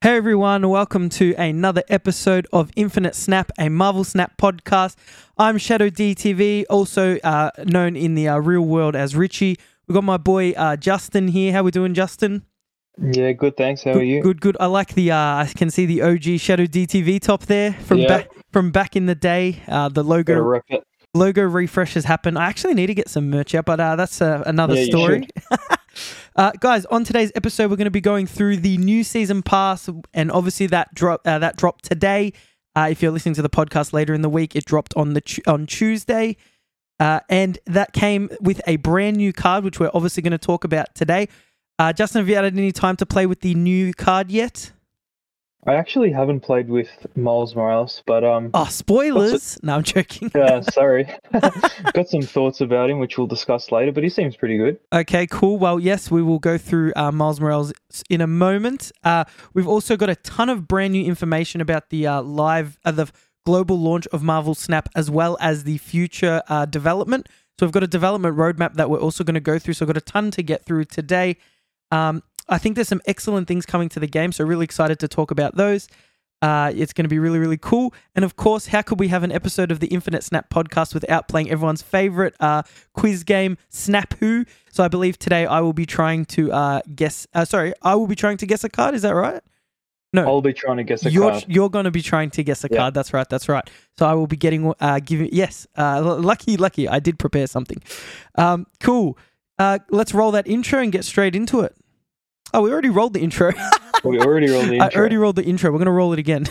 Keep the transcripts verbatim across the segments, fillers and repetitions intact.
Hey everyone, welcome to another episode of Infinite Snap, a Marvel Snap podcast. I'm Shadow D T V, also uh, known in the uh, real world as Richie. We've got my boy uh, Justin here. How we doing, Justin? Yeah, good, thanks. How good, are you? Good, good. I like the, uh, I can see the O G Shadow D T V top there from, Yeah. back, from back in the day. Uh, the logo Gotta rep it. logo refresh has happened. I actually need to get some merch out, but uh, that's uh, another Yeah, you story. Uh, guys, on today's episode, we're going to be going through the new season pass, and obviously that drop uh, that dropped today. Uh, if you're listening to the podcast later in the week, it dropped on the tu- on Tuesday, uh, and that came with a brand new card, which we're obviously going to talk about today. Uh, Justin, have you had any time to play with the new card yet? I actually haven't played with Miles Morales, but um, Oh, spoilers! No, I'm joking. uh, sorry, got some thoughts about him, which we'll discuss later. But he seems pretty good. Okay, cool. Well, yes, we will go through uh, Miles Morales in a moment. Uh, we've also got a ton of brand new information about the uh, live, uh, the global launch of Marvel Snap, as well as the future uh, development. So we've got a development roadmap that we're also going to go through. So we've got a ton to get through today. Um, I think there's some excellent things coming to the game, so really excited to talk about those. Uh, it's going to be really, really cool. And of course, how could we have an episode of the Infinite Snap podcast without playing everyone's favorite uh, quiz game, Snap Who? So I believe today I will be trying to uh, guess. Uh, sorry, I will be trying to guess a card. Is that right? No, I'll be trying to guess a you're card. you're going to be trying to guess a Yeah. card. That's right. That's right. So I will be getting uh, giving. Yes, uh, l- lucky, lucky. I did prepare something. Um, cool. Uh, let's roll that intro and get straight into it. Oh, we already rolled the intro. We already rolled the I intro. already rolled the intro. We're going to roll it again.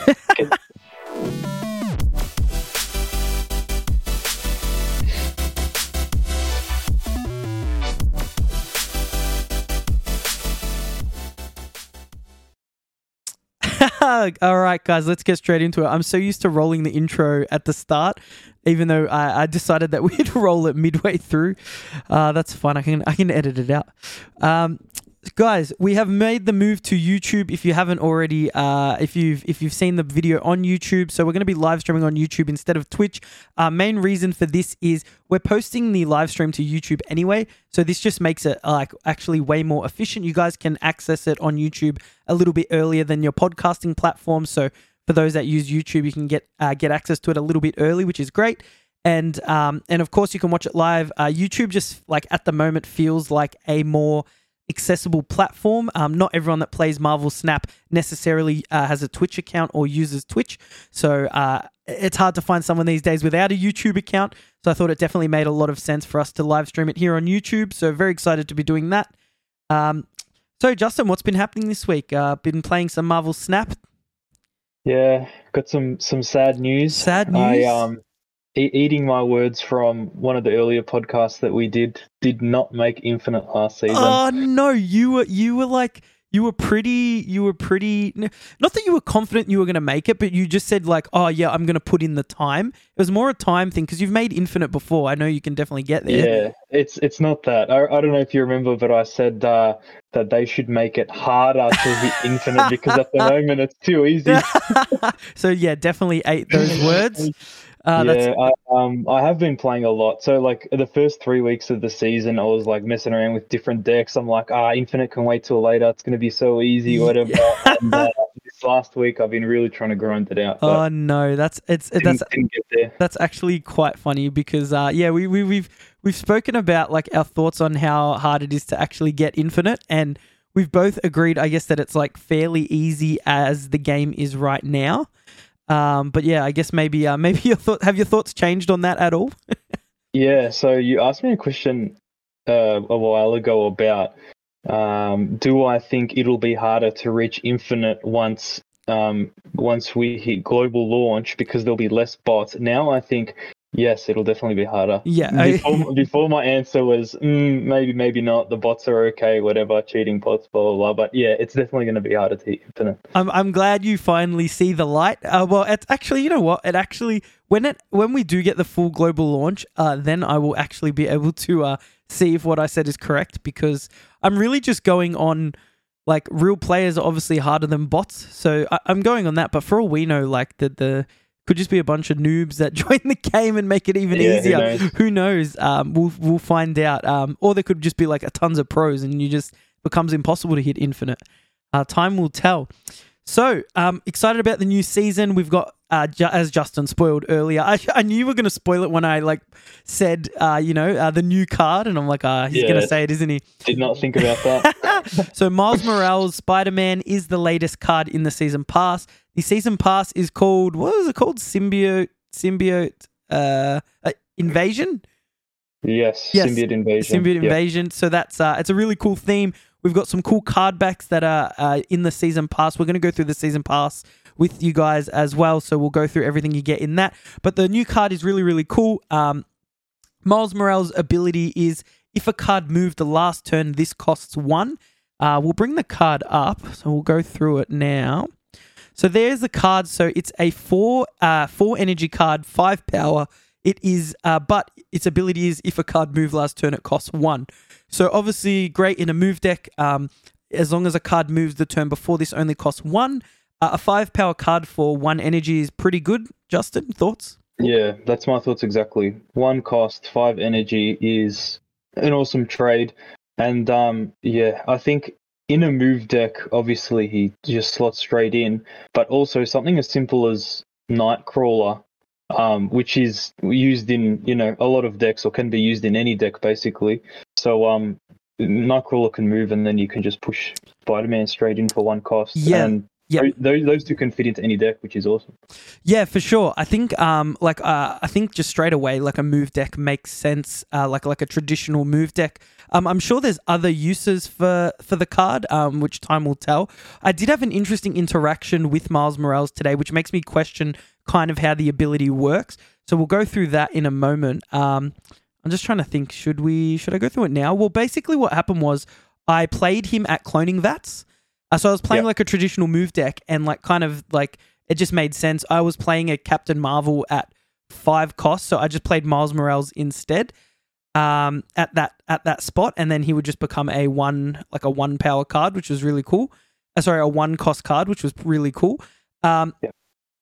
All right, guys, let's get straight into it. I'm so used to rolling the intro at the start, even though I, I decided that we'd roll it midway through. Uh, that's fine. I can I can edit it out. Um, guys, we have made the move to YouTube. If you haven't already, uh, if you've if you've seen the video on YouTube, so we're going to be live streaming on YouTube instead of Twitch. Our main reason for this is we're posting the live stream to YouTube anyway, so this just makes it uh, like actually way more efficient. You guys can access it on YouTube a little bit earlier than your podcasting platform. So for those that use YouTube, you can get uh, get access to it a little bit early, which is great. And um, and of course, you can watch it live. Uh, YouTube just like at the moment feels like a more accessible platform. Um, not everyone that plays Marvel Snap necessarily uh, has a Twitch account or uses Twitch. So uh, it's hard to find someone these days without a YouTube account. So I thought it definitely made a lot of sense for us to live stream it here on YouTube. So very excited to be doing that. Um, so Justin, what's been happening this week? Uh, been playing some Marvel Snap. Yeah, got some some sad news. Sad news? I um, e- eating my words from one of the earlier podcasts that we did did not make Infinite last season. Oh no, you were you were like you were pretty you were pretty n- not that you were confident you were going to make it, but you just said like, oh yeah, I'm going to put in the time. It was more a time thing because you've made Infinite before. I know you can definitely get there. Yeah, it's it's not that. I, I don't know if you remember, but I said uh, that they should make it harder to hit Infinite because at the moment it's too easy. So yeah, definitely ate those words. Uh, that's, yeah, I, um, I have been playing a lot. So like the first three weeks of the season, I was like messing around with different decks. I'm like, ah, Infinite can wait till later. It's going to be so easy, whatever. and, uh, this last week, I've been really trying to grind it out. But oh no, that's it's didn't, that's didn't get there. That's actually quite funny because uh, yeah, we, we we've we've spoken about like our thoughts on how hard it is to actually get Infinite, and we've both agreed, I guess, that it's like fairly easy as the game is right now. Um, but yeah, I guess maybe uh, maybe your thought have your thoughts changed on that at all? Yeah. So you asked me a question uh, a while ago about um, do I think it'll be harder to reach Infinite once um, once we hit global launch because there'll be less bots. Now I think yes, it'll definitely be harder. Yeah. I- Before, before my answer was mm, maybe, maybe not. The bots are okay, whatever, cheating bots, blah blah blah. But yeah, it's definitely going to be harder to hit Infinite. I'm I'm glad you finally see the light. Uh, well, it's actually, you know what? It actually when it when we do get the full global launch, uh, then I will actually be able to uh, see if what I said is correct because I'm really just going on like real players are obviously harder than bots, so I, I'm going on that. But for all we know, like the the could just be a bunch of noobs that join the game and make it even Yeah, who easier. knows? Who knows? Um, we'll we'll find out. Um, or there could just be like a tons of pros, and you just becomes impossible to hit Infinite. Uh, time will tell. So, um, excited about the new season. We've got, uh, ju- as Justin spoiled earlier, I, I knew you were going to spoil it when I like said, uh, you know, uh, the new card, and I'm like, ah, uh, he's Yeah. going to say it, isn't he? Did not think about that. So, Miles Morales Spider-Man is the latest card in the season pass. The season pass is called, what is it called? Symbiote, symbiote, uh, uh invasion. Yes, Yes, Symbiote Invasion. Symbiote Yep. Invasion. So that's uh, it's a really cool theme. We've got some cool card backs that are uh, in the season pass. We're going to go through the season pass with you guys as well. So we'll go through everything you get in that. But the new card is really, really cool. Um, Miles Morales' ability is if a card moved the last turn, this costs one. Uh, we'll bring the card up. So we'll go through it now. So there's the card. So it's a four, uh, four energy card, five power. It is, uh, but its ability is if a card moved last turn, it costs one. So obviously great in a move deck. Um, as long as a card moves the turn before, this only costs one. Uh, a five power card for one energy is pretty good. Justin, thoughts? Yeah, that's my thoughts exactly. One cost, five energy is an awesome trade. And um, yeah, I think in a move deck, obviously he just slots straight in, but also something as simple as Nightcrawler, um, which is used in, you know, a lot of decks or can be used in any deck basically. So um, Nightcrawler can move and then you can just push Spider-Man straight in for one cost. Yeah. And Yep. those those two can fit into any deck, which is awesome. Yeah, for sure. I think um like uh I think just straight away like a move deck makes sense. Uh, like like a traditional move deck. Um, I'm sure there's other uses for for the card. Um, which time will tell. I did have an interesting interaction with Miles Morales today, which makes me question kind of how the ability works. So we'll go through that in a moment. Um, I'm just trying to think. Should we? Should I go through it now? Well, basically, what happened was I played him at Cloning Vats. Uh, so I was playing Yep. like a traditional move deck and like kind of like it just made sense. I was playing a Captain Marvel at five costs, so I just played Miles Morales instead um, at that at that spot, and then he would just become a one like a one power card, which was really cool. Uh, sorry, a one cost card, which was really cool. Um, Yep.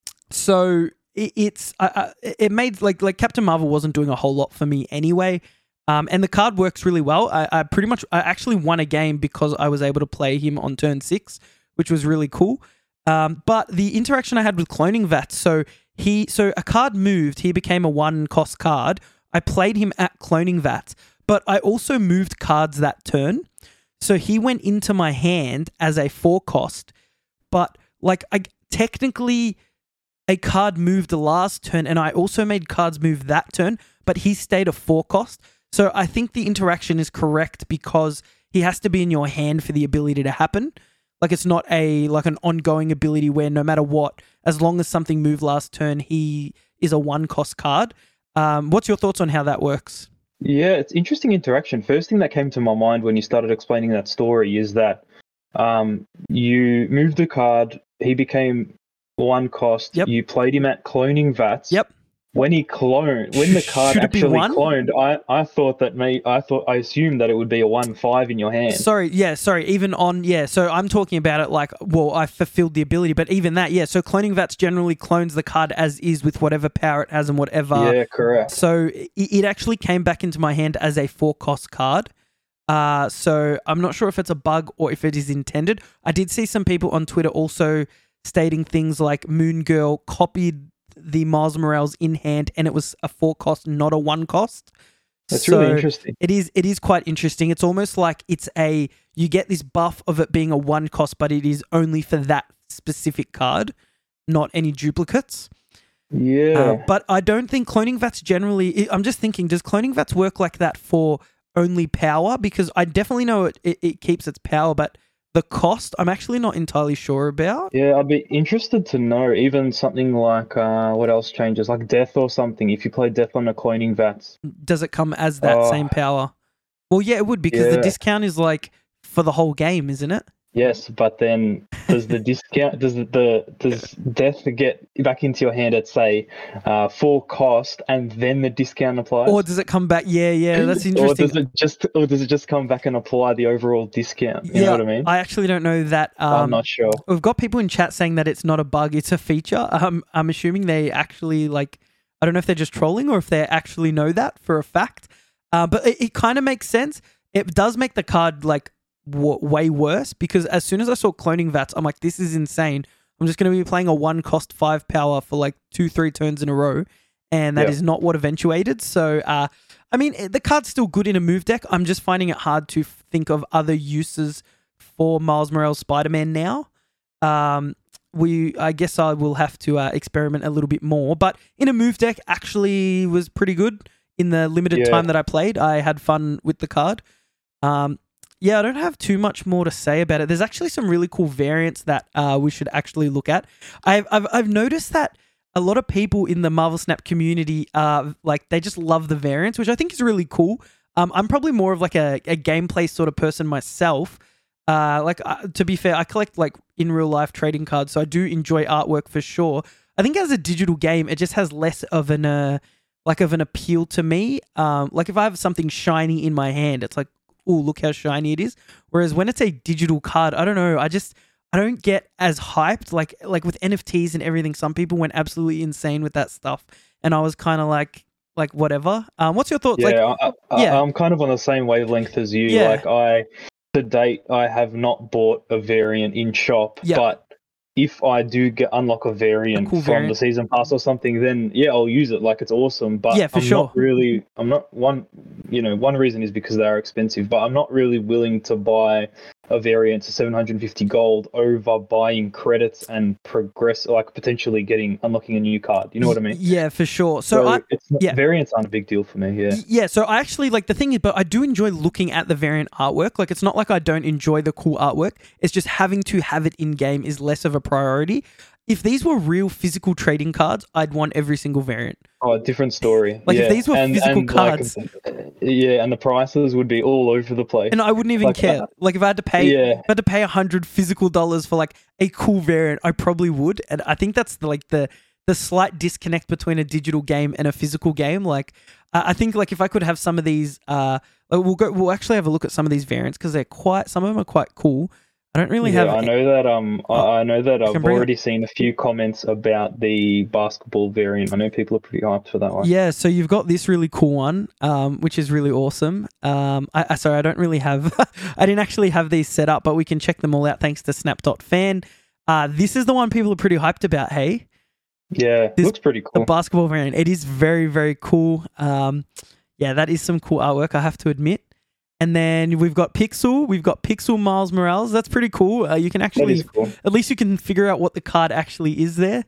So it, it's I, I, it made like like Captain Marvel wasn't doing a whole lot for me anyway. Um, and the card works really well. I, I pretty much, I actually won a game because I was able to play him on turn six, which was really cool. Um, but the interaction I had with Cloning Vats, so he, so a card moved, he became a one cost card. I played him at Cloning Vats, but I also moved cards that turn. So he went into my hand as a four cost, but like I technically a card moved the last turn and I also made cards move that turn, but he stayed a four cost. So I think the interaction is correct because he has to be in your hand for the ability to happen. Like it's not a like an ongoing ability where no matter what, as long as something moved last turn, he is a one cost card. Um, what's your thoughts on how that works? Yeah, it's interesting interaction. First thing that came to my mind when you started explaining that story is that um, you moved the card, he became one cost. Yep. You played him at Cloning Vats. Yep. When he cloned, when the card Should it be actually one? cloned, I, I thought that me, I thought I assumed that it would be a one five in your hand. Sorry, yeah, sorry. Even on, yeah, so I'm talking about it like, well, I fulfilled the ability, but even that, yeah, so Cloning Vats generally clones the card as is with whatever power it has and whatever. Yeah, correct. So it, it actually came back into my hand as a four cost card. Uh, so I'm not sure if it's a bug or if it is intended. I did see some people on Twitter also stating things like Moon Girl copied the Miles Morales in hand and it was a four cost, not a one cost. That's So really interesting. It is it is quite interesting. It's almost like it's a you get this buff of it being a one cost, but it is only for that specific card, not any duplicates. Yeah. Uh, but I don't think Cloning Vats generally. I'm just thinking, does Cloning Vats work like that for only power? Because I definitely know it, it, it keeps its power, but the cost, I'm actually not entirely sure about. Yeah, I'd be interested to know even something like uh, what else changes, like Death or something. If you play Death on a Cloning Vats, Does it come as that Oh. same power? Well, yeah, it would because the Yeah. discount is like for the whole game, isn't it? yes, but then does the discount does the, the does Death get back into your hand at say uh, full cost and then the discount applies? Or does it come back? Yeah, yeah, that's Or interesting. does it just or does it just come back and apply the overall discount? You yeah, know what I mean? I actually don't know that. Um, I'm not sure. We've got people in chat saying that it's not a bug, it's a feature. Um, I'm assuming they actually like, I don't know if they're just trolling or if they actually know that for a fact. Uh, but it, it kind of makes sense. It does make the card like w- way worse because as soon as I saw Cloning Vats, I'm like, this is insane. I'm just going to be playing a one cost five power for like two, three turns in a row. And that Yeah. is not what eventuated. So, uh, I mean, the card's still good in a move deck. I'm just finding it hard to think of other uses for Miles Morales Spider-Man now. Um, we, I guess I will have to uh, experiment a little bit more. But in a move deck, actually was pretty good in the limited Yeah. time that I played. I had fun with the card. Um, yeah, I don't have too much more to say about it. There's actually some really cool variants that uh, we should actually look at. I've, I've I've noticed that a lot of people in the Marvel Snap community, uh, like they just love the variants, which I think is really cool. Um, I'm probably more of like a, a gameplay sort of person myself. Uh, like uh, to be fair, I collect like in real life trading cards, so I do enjoy artwork for sure. I think as a digital game, it just has less of an uh, like of an appeal to me. Um, like if I have something shiny in my hand, it's like, oh, look how shiny it is. Whereas when it's a digital card, I don't know, I just I don't get as hyped. Like like with N F Ts and everything, some people went absolutely insane with that stuff, and I was kind of like like whatever. Um, what's your thoughts? Yeah, Like, I, I, yeah. I'm kind of on the same wavelength as you. Yeah. Like I, to date, I have not bought a variant in shop, Yeah. but if I do get unlock a variant A cool from variant. the season pass or something, then yeah, I'll use it. Like it's awesome. But Yeah, for I'm sure. not really. I'm not one. You know, one reason is because they are expensive, but I'm not really willing to buy a variant to seven hundred fifty gold over buying credits and progress, like potentially getting unlocking a new card. You know what I mean? Yeah, for sure. So, I it's not, yeah. variants aren't a big deal for me. Yeah. Yeah, so I actually like the thing is, but I do enjoy looking at the variant artwork. Like, it's not like I don't enjoy the cool artwork. It's just having to have it in game is less of a priority. If these were real physical trading cards, I'd want every single variant. Oh, a different story. Like, yeah. if these were and, physical and cards, like, yeah, and the prices would be all over the place. and I wouldn't even like care. that. Like, if I had to pay, Yeah. if I had to pay a hundred physical dollars for like a cool variant, I probably would. And I think that's the, like the the slight disconnect between a digital game and a physical game. Like, uh, I think like if I could have some of these, uh, like, we'll go, we'll actually have a look at some of these variants because they're quite. Some of them are quite cool. I don't really yeah, have. I know that. Um, I, I know that I've can bring already seen a few comments about the basketball variant. I know people are pretty hyped for that one. Yeah, so you've got this really cool one, um, which is really awesome. Um, I, I sorry, I don't really have, I didn't actually have these set up, but we can check them all out thanks to Snap dot fan. Uh, this is the one people are pretty hyped about. Hey, Yeah, This- looks pretty the cool. basketball variant. It is very, very cool. Um, yeah, that is some cool artwork, I have to admit. And then we've got Pixel. We've got Pixel Miles Morales. That's pretty cool. Uh, you can That actually, is cool. at least you can figure out what the card actually is there.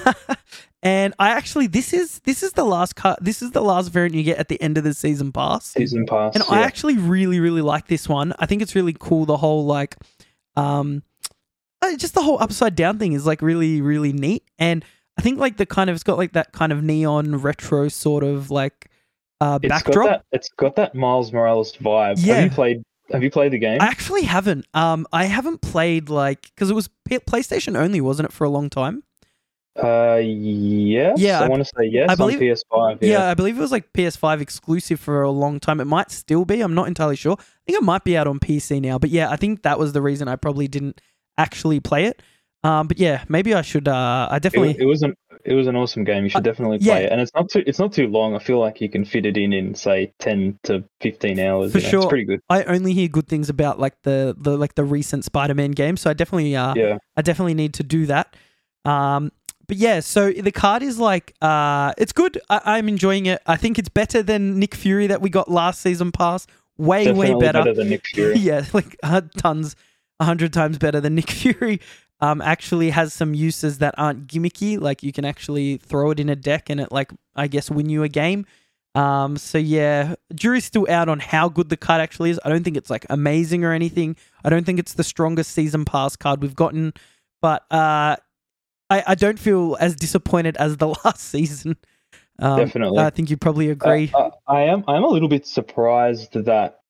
And I actually, this is this is the last card. This is the last variant you get at the end of the season pass. Season pass. And yeah. I actually really, really like this one. I think it's really cool. The whole like, um, uh, just the whole upside down thing is like really, really neat. And I think like the kind of it's got like that kind of neon retro sort of like uh It's backdrop. got that. It's got that Miles Morales vibe. Yeah. Have you played? Have you played the game? I actually haven't. Um, I haven't played like because it was P- PlayStation only, wasn't it, for a long time? Uh, yes. Yeah, I, I- want to say yes I believe- on P S five. Yeah. Yeah. I believe it was like P S five exclusive for a long time. It might still be. I'm not entirely sure. I think it might be out on P C now. But yeah, I think that was the reason I probably didn't actually play it. Um, but yeah, maybe I should. Uh, I It, definitely. was- it was an it was an awesome game. You should definitely yeah. play it, and it's not too it's not too long. I feel like you can fit it in in say ten to fifteen hours. For you know, sure. it's pretty good. I only hear good things about like the the like the recent Spider-Man game, so I definitely uh Yeah, I definitely need to do that. Um, but yeah, so the card is like uh it's good. I, I'm enjoying it. I think it's better than Nick Fury that we got last season pass. Way definitely way better. than Nick Fury. Yeah, like uh, tons, a hundred times better than Nick Fury. Um, actually has some uses that aren't gimmicky. Like you can actually throw it in a deck and it like I guess win you a game. Um, so yeah, jury's still out on how good the card actually is. I don't think it's like amazing or anything. I don't think it's the strongest season pass card we've gotten, but uh, I I don't feel as disappointed as the last season. Um, Definitely. I think you probably agree. Uh, I, I am. I am a little bit surprised that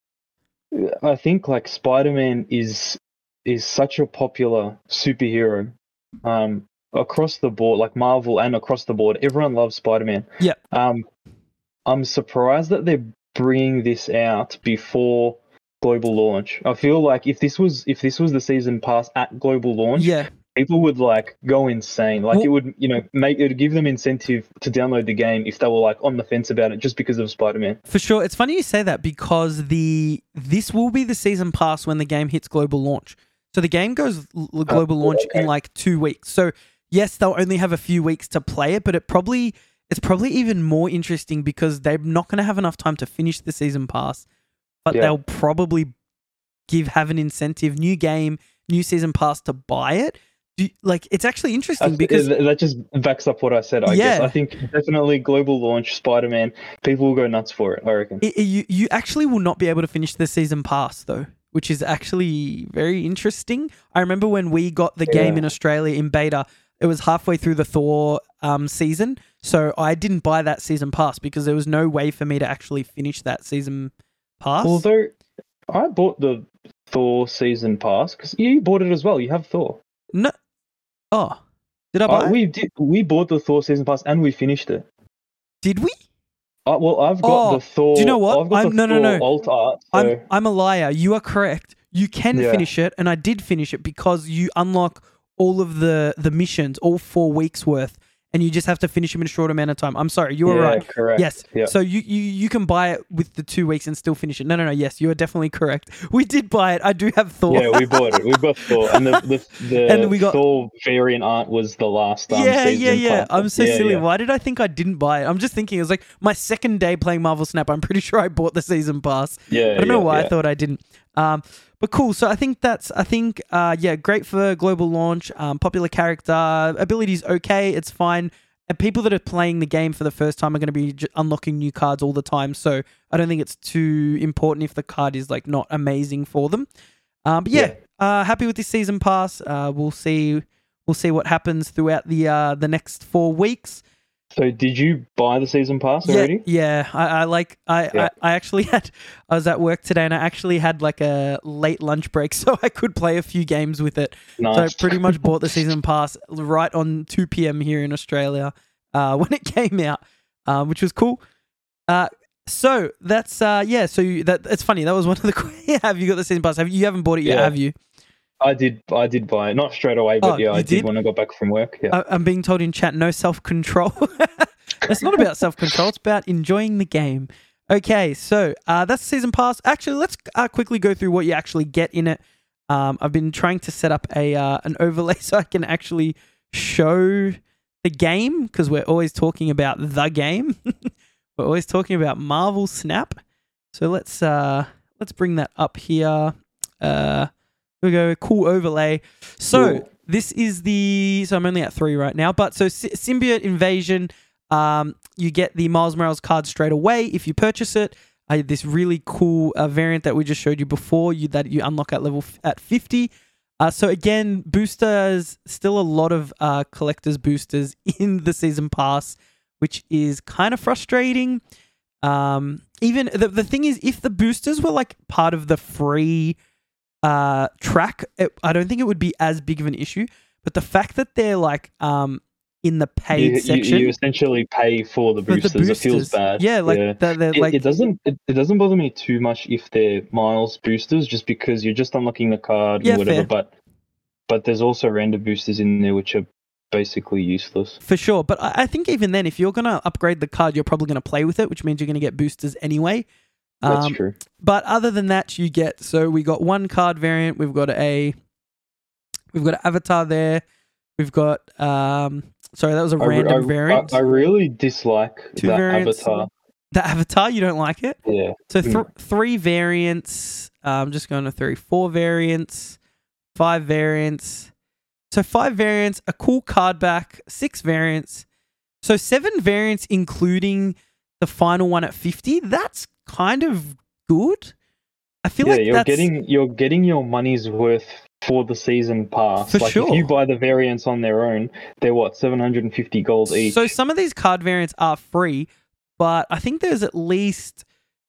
I think like Spider-Man is is such a popular superhero um, across the board, like Marvel and across the board. Everyone loves Spider-Man. Yeah. Um, I'm surprised that they're bringing this out before global launch. I feel like if this was if this was the season pass at global launch, Yeah. people would like go insane. Like Well- it would, you know, make it would give them incentive to download the game if they were like on the fence about it just because of Spider-Man. For sure. It's funny you say that because the this will be the season pass when the game hits global launch. So the game goes l- global launch okay. in like two weeks. So yes, they'll only have a few weeks to play it, but it probably it's probably even more interesting because they're not going to have enough time to finish the season pass, but Yeah. they'll probably give have an incentive, new game, new season pass to buy it. Do, like it's actually interesting That's- because that just backs up what I said. I Yeah. guess I think definitely global launch Spider-Man. People will go nuts for it. I reckon. it, it- you you actually will not be able to finish the season pass though, which is actually very interesting. I remember when we got the game Yeah. in Australia in beta, it was halfway through the Thor um, season, so I didn't buy that season pass because there was no way for me to actually finish that season pass. Although I bought the Thor season pass because you bought it as well. You have Thor. no, oh, did I buy? Uh, it? we did. We bought the Thor season pass and we finished it. Did we? Uh, well, I've got Oh, the Thor. do you know what? I've got I'm- the no, no, Thor no. alt art. So I'm I'm a liar. You are correct. You can Yeah. finish it, and I did finish it because you unlock all of the the missions, all four weeks worth, and you just have to finish them in a short amount of time. I'm sorry, you were yeah, right. correct. Yes. Yeah. So you, you you can buy it with the two weeks and still finish it. No, no, no. Yes, you are definitely correct. We did buy it. I do have Thor. Yeah, we bought it. We bought Thor, and the the, the And we got- Thor variant art was the last. Um, yeah, season yeah, yeah. pass. I'm so Yeah, silly. yeah. Why did I think I didn't buy it? I'm just thinking it was like my second day playing Marvel Snap. I'm pretty sure I bought the season pass. Yeah, I don't know yeah, why I yeah. thought I didn't. Um, but cool. So I think that's, I think, uh, yeah, great for global launch. Um, popular character, abilities okay, it's fine. And people that are playing the game for the first time are going to be j- unlocking new cards all the time. So I don't think it's too important if the card is like not amazing for them. Um, but yeah, Uh, happy with this season pass. Uh, we'll see. We'll see what happens throughout the uh, the next four weeks. So, did you buy the season pass Yeah, already? yeah. I, I like. I, Yeah. I I actually had. I was at work today, and I actually had like a late lunch break, so I could play a few games with it. Nice. So I pretty much bought the season pass right on two p.m. here in Australia uh, when it came out, um, which was cool. Uh, so that's uh, yeah. So you, that it's funny. That was one of the. Have you got the season pass? Have you, you haven't bought it yet? Yeah. Have you? I did. I did buy it. Not straight away, but Oh, yeah, you I did, did? when I got back from work. Yeah. I- I'm being told in chat, no self-control. It's not about self-control. It's about enjoying the game. Okay, so uh, that's the season pass. Actually, let's uh, quickly go through what you actually get in it. Um, I've been trying to set up a uh, an overlay so I can actually show the game because we're always talking about the game. We're always talking about Marvel Snap. So let's uh, let's bring that up here. Uh, here we go. Cool overlay. So Cool. this is the. So I'm only at three right now. But so Sy- Symbiote Invasion. Um, you get the Miles Morales card straight away if you purchase it. Uh, this really cool uh, variant that we just showed you before. You that you unlock at level f- at fifty. Uh, so again, boosters. Still a lot of uh, collectors boosters in the season pass, which is kind of frustrating. Um, even the the thing is, if the boosters were like part of the free uh track, it, I don't think it would be as big of an issue. But the fact that they're like um in the paid you, you, section you essentially pay for the for boosters. the boosters, It feels bad. yeah, like yeah. they're, they're It, like it doesn't. It, it doesn't bother me too much if they're Miles boosters, just because you're just unlocking the card Yeah, and whatever. fair. But but there's also random boosters in there which are basically useless. for sure. But I, I think even then, if you're gonna upgrade the card, you're probably gonna play with it, which means you're gonna get boosters anyway. That's Um, true. But other than that, you get so we got one card variant. We've got a we've got an avatar there. We've got um sorry, that was a I, re- random I, variant. I, I really dislike Two that variants. avatar. the avatar, you don't like it? Yeah. So th- Mm. three variants. I'm just going to three, four variants, five variants. So five variants, a cool card back, six variants. So seven variants, including the final one at fifty. That's kind of good. I feel Yeah, like you're that's getting you're getting your money's worth for the season pass. For like sure. if you buy the variants on their own, they're what, seven hundred fifty gold each. So some of these card variants are free, but I think there's at least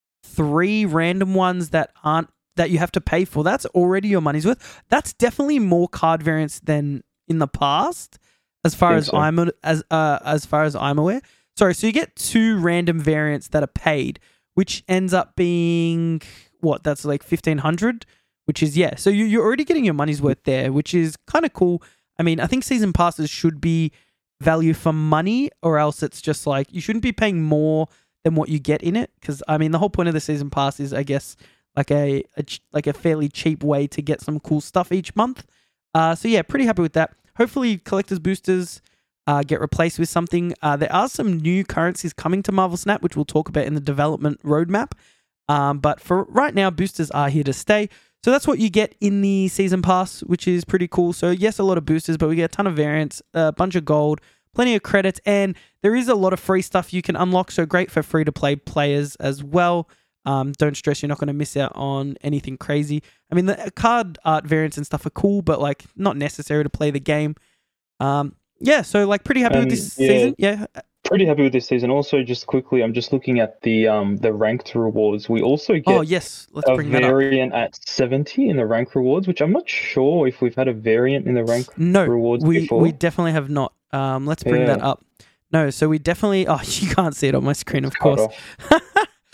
three random ones that aren't that you have to pay for. That's already your money's worth. That's definitely more card variants than in the past, as far Think as so. I'm as uh, as far as I'm aware. Sorry, so you get two random variants that are paid, which ends up being what? That's like fifteen hundred, which is yeah. So you you're already getting your money's worth there, which is kind of cool. I mean, I think season passes should be value for money, or else it's just like you shouldn't be paying more than what you get in it. Because I mean, the whole point of the season pass is, I guess, like a, a ch- like a fairly cheap way to get some cool stuff each month. Uh, so yeah, pretty happy with that. Hopefully, collectors boosters uh, get replaced with something. Uh, there are some new currencies coming to Marvel Snap, which we'll talk about in the development roadmap. Um, but for right now, boosters are here to stay. So that's what you get in the season pass, which is pretty cool. So yes, a lot of boosters, but we get a ton of variants, a bunch of gold, plenty of credits, and there is a lot of free stuff you can unlock. So great for free to play players as well. Um, don't stress, you're not going to miss out on anything crazy. I mean, the card art variants and stuff are cool, but like not necessary to play the game. Um, yeah, so like pretty happy Um, with this yeah. season. Yeah. Pretty happy with this season. Also, just quickly, I'm just looking at the um the ranked rewards. We also get Oh yes, let's a bring that up. variant at seventy in the rank rewards, which I'm not sure if we've had a variant in the rank No, rewards we before. we definitely have not. Um, let's bring Yeah. that up. No, so we definitely. Oh, you can't see it on my screen, of Cut course. off.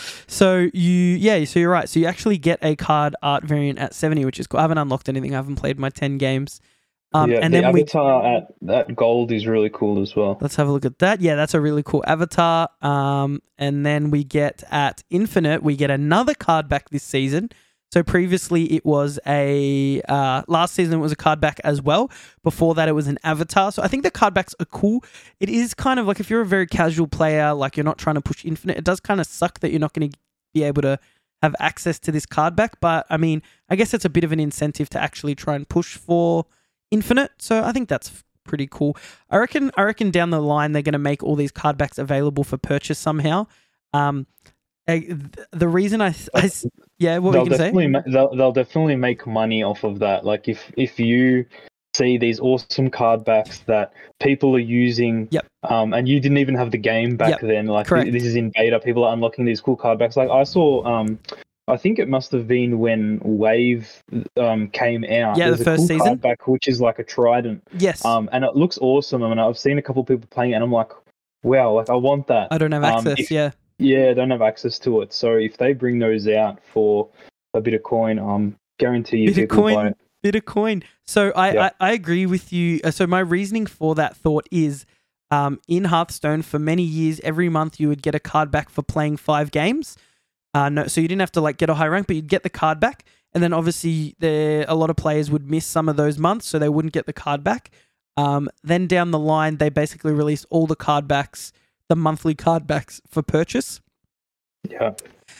So you, yeah, so you're right. So you actually get a card art variant at seventy, which is cool. I haven't unlocked anything. I haven't played my ten games. Um, yeah, and the then we avatar at that gold is really cool as well. let's have a look at that. Yeah, that's a really cool avatar. Um, and then we get at Infinite, we get another card back this season. So previously it was a uh, last season it was a card back as well. Before that it was an avatar. So I think the card backs are cool. It is kind of like if you're a very casual player, like you're not trying to push Infinite, it does kind of suck that you're not going to be able to have access to this card back. But I mean, I guess it's a bit of an incentive to actually try and push for Infinite. So I think that's pretty cool. I reckon I reckon down the line they're going to make all these card backs available for purchase somehow. Um, I, the reason I, I yeah, what were They'll you going to say? definitely ma- they'll, they'll definitely make money off of that. Like if if you see these awesome card backs that people are using, Yep. um, and you didn't even have the game back Yep. then. Like Correct. th- this is in beta. People are unlocking these cool card backs. Like I saw, um, I think it must have been when Wave um came out. Yeah, There's the a first cool season. card back which is like a trident. Yes. Um, and it looks awesome. I mean, I've seen a couple of people playing it, and I'm like, wow, like I want that. I don't have um, access. if- yeah. Yeah, I don't have access to it. So if they bring those out for a bit of coin, um, guarantee you Bit of people coin. buy it. Bit of coin. So I, Yeah. I, I agree with you. Uh, So my reasoning for that thought is um, in Hearthstone, for many years, every month you would get a card back for playing five games. Uh, no, so you didn't have to like get a high rank, but you'd get the card back. And then obviously there a lot of players would miss some of those months, so they wouldn't get the card back. Um, then down the line, they basically released all the card backs, the monthly card backs for purchase. Yeah.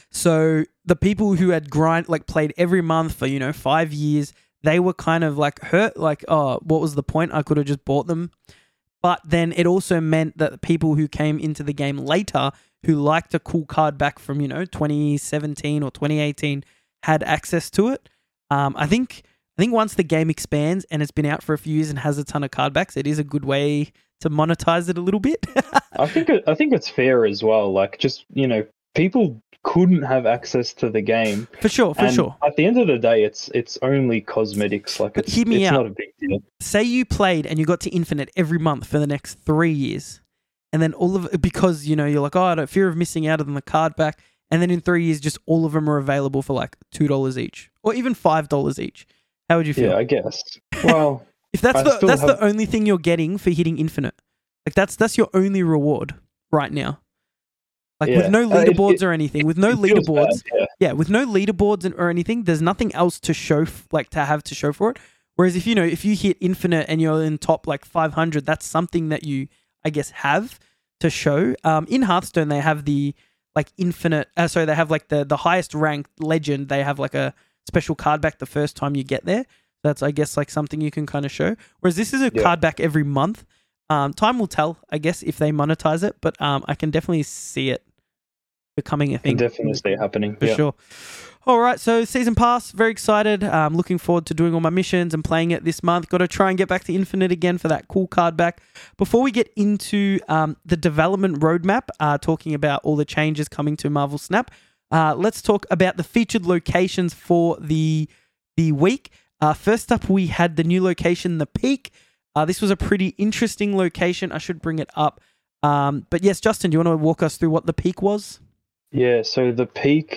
So the people who had grind like played every month for, you know, five years, they were kind of like hurt, like, oh, what was the point? I could have just bought them. But then it also meant that the people who came into the game later, who liked a cool card back from, you know, twenty seventeen or twenty eighteen, had access to it. Um, I think I think once the game expands and it's been out for a few years and has a ton of card backs, it is a good way to monetize it a little bit. I think it, I think it's fair as well. Like just, you know, people couldn't have access to the game. For sure, for and sure. At the end of the day, it's it's only cosmetics. Like But it's, hear me it's out. not a big deal. Say you played and you got to Infinite every month for the next three years. And then all of it, because, you know, you're like, oh, I don't fear of missing out on the card back. And then in three years, just all of them are available for like two dollars each or even five dollars each. How would you feel? Yeah, I guess. Well, if that's I the still that's have- the only thing you're getting for hitting Infinite, like that's that's your only reward right now. Like Yeah. with no Uh, it- leaderboards it- or anything, with no it feels leaderboards, bad, yeah. yeah, with no leaderboards and, or anything, there's nothing else to show, f- like to have to show for it. Whereas if you know, if you hit Infinite and you're in top like five hundred, that's something that you, I guess, have to show. Um, in Hearthstone, they have the like Infinite. Uh, sorry, they have like the the highest ranked Legend. They have like a special card back the first time you get there. That's, I guess, like something you can kind of show. Whereas this is a Yeah. card back every month. Um, time will tell, I guess, if they monetize it. But um, I can definitely see it becoming a Can thing. definitely see it happening. For yeah. sure. All right, so season pass, very excited. Um, looking forward to doing all my missions and playing it this month. Got to try and get back to Infinite again for that cool card back. Before we get into um, the development roadmap, uh, talking about all the changes coming to Marvel Snap, uh, let's talk about the featured locations for the the week. Uh, first up, we had the new location, the Peak. Uh, this was a pretty interesting location. I should bring it up. Um, but yes, Justin, do you want to walk us through what the Peak was? Yeah, so the peak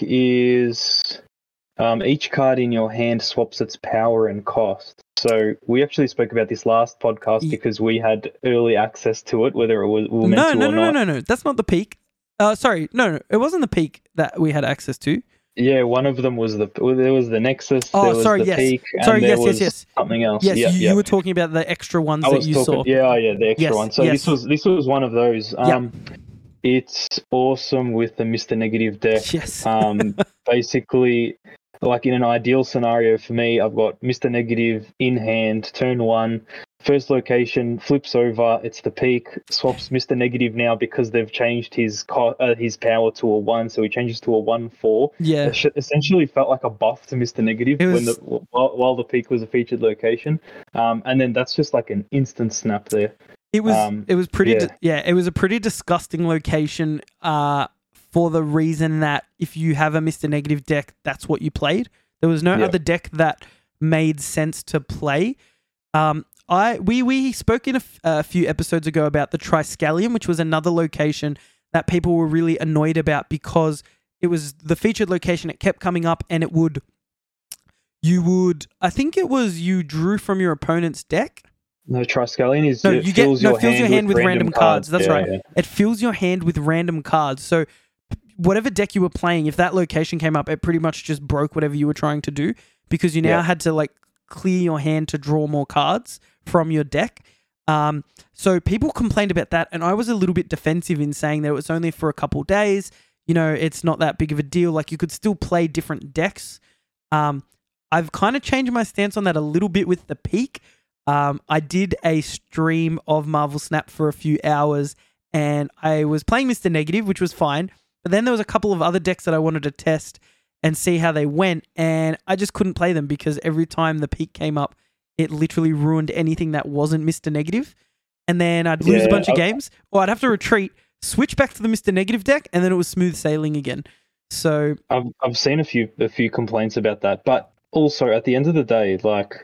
is um, each card in your hand swaps its power and cost. So we actually spoke about this last podcast Ye- because we had early access to it, whether it was we were meant No, to no, or no, no, not. no, no. That's not the Peak. Uh, sorry, no, no, it wasn't the Peak that we had access to. Yeah, one of them was the well, there was the Nexus. Oh, there was sorry, the yes. Peak, Sorry, and there yes, yes, was yes. something else. Yes, yeah, you, yeah. you were talking about the extra ones I that was you talking. saw. Yeah, oh, yeah, the extra Yes, one. So yes. this was this was one of those. Um, it's awesome with the Mister Negative deck. Yes. um, basically, like in an ideal scenario for me, I've got Mister Negative in hand, turn one, first location, flips over, it's the Peak, swaps Mister Negative now because they've changed his co- uh, his power to a one, so he changes to a one four. Yeah. It sh- essentially felt like a buff to Mister Negative It when was- the while, while the Peak was a featured location, um, and then that's just like an instant snap there. It was Um, it was pretty yeah. di- yeah, it was a pretty disgusting location uh for the reason that if you have a Mister Negative deck, that's what you played. There was no Yeah. other deck that made sense to play. Um I we we spoke in a, f- a few episodes ago about the Triskelion, which was another location that people were really annoyed about because it was the featured location. It kept coming up and it would you would I think it was you drew from your opponent's deck. No, Triskelion is No, it you get fills no your fills hand your hand with, with random, cards. That's Yeah, right. yeah. It fills your hand with random cards. So whatever deck you were playing, if that location came up, it pretty much just broke whatever you were trying to do because you now Yeah. had to like clear your hand to draw more cards from your deck. Um, so people complained about that, and I was a little bit defensive in saying that it was only for a couple days. You know, it's not that big of a deal. Like you could still play different decks. Um, I've kind of changed my stance on that a little bit with the Peak. Um, I did a stream of Marvel Snap for a few hours, and I was playing Mister Negative, which was fine. But then there was a couple of other decks that I wanted to test and see how they went, and I just couldn't play them because every time the Peak came up, it literally ruined anything that wasn't Mister Negative. And then I'd lose Yeah, a bunch of I- games, or I'd have to retreat, switch back to the Mister Negative deck, and then it was smooth sailing again. So I've I've seen a few a few complaints about that, but also at the end of the day, like,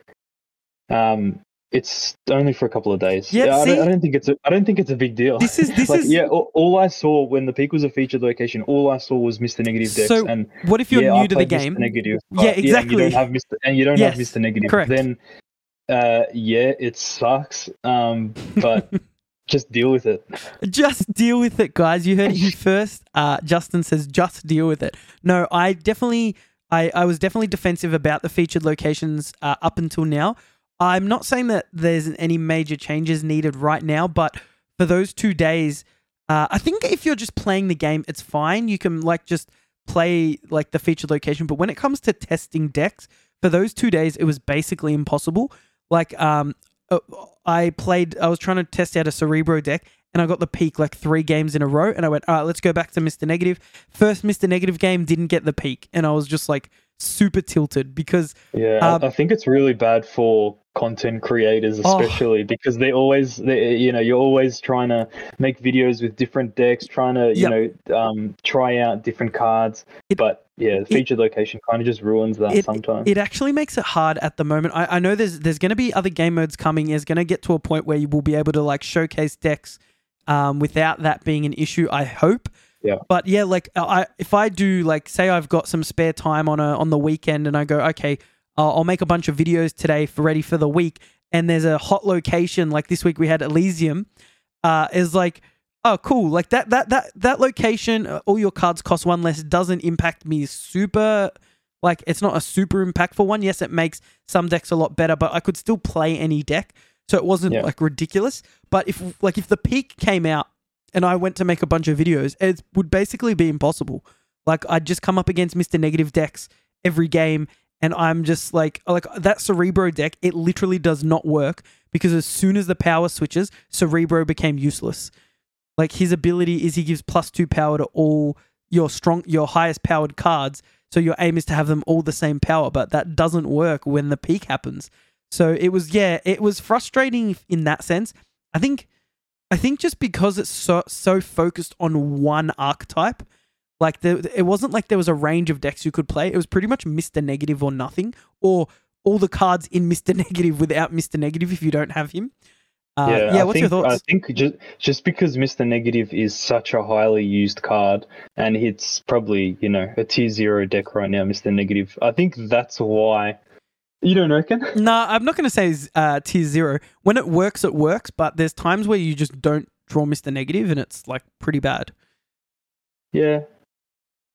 um, it's only for a couple of days. Yeah, I, don't, see? I don't think it's a I don't think it's a big deal. This is- this like, is- yeah. All, all I saw when the Peak was a featured location, all I saw was Mister Negative decks. So, and what if you're yeah, new I to the played game? Mister Negative, Yeah, but, and you exactly. don't have Mister and you don't Yes, have Mister Negative. correct. Then, uh, yeah, it sucks. Um, but just deal with it. Just deal with it, guys. You heard it here first. Uh, Justin says, just deal with it. No, I definitely, I, I was definitely defensive about the featured locations uh, up until now. I'm not saying that there's any major changes needed right now, but for those two days, uh, I think if you're just playing the game, it's fine. You can like just play like the featured location. But when it comes to testing decks, for those two days, it was basically impossible. Like, um, uh, I played, I was trying to test out a Cerebro deck and I got the Peak like three games in a row. And I went, all right, let's go back to Mister Negative. First Mister Negative game didn't get the Peak. And I was just like super tilted because Yeah, Um, I I think it's really bad for content creators, Oh. especially because they always, they, you know, you're always trying to make videos with different decks, trying to, you know, um, try out different cards. It- but yeah, the featured location kind of just ruins that it, sometimes. it actually makes it hard at the moment. I, I know there's there's going to be other game modes coming. It's going to get to a point where you will be able to like showcase decks um, without that being an issue, I hope. Yeah. But yeah, like I if I do like say I've got some spare time on a on the weekend and I go, okay, I'll, I'll make a bunch of videos today for ready for the week, and there's a hot location like this week we had Elysium, uh, is like, oh cool, like that that that that location, uh, all your cards cost one less, doesn't impact me super. Like it's not a super impactful one. Yes, it makes some decks a lot better, but I could still play any deck, so it wasn't Yeah. like ridiculous. But if like if the Peak came out and I went to make a bunch of videos, it would basically be impossible. Like I'd just come up against Mister Negative decks every game, and I'm just like like that Cerebro deck. It literally does not work because as soon as the power switches, Cerebro became useless. Like his ability is he gives plus two power to all your strong, your highest powered cards. So your aim is to have them all the same power, but that doesn't work when the Peak happens. So it was, yeah, it was frustrating in that sense. I think, I think just because it's so so focused on one archetype, like the, it wasn't like there was a range of decks you could play. It was pretty much Mister Negative or nothing, or all the cards in Mister Negative without Mister Negative if you don't have him. Uh, yeah, yeah, I what's think, your thoughts? I think just just because Mister Negative is such a highly used card, and it's probably, you know, a tier zero deck right now, Mister Negative. I think that's why. You don't reckon? No, I'm not going to say uh, tier zero. When it works, it works, but there's times where you just don't draw Mister Negative and it's like pretty bad. Yeah.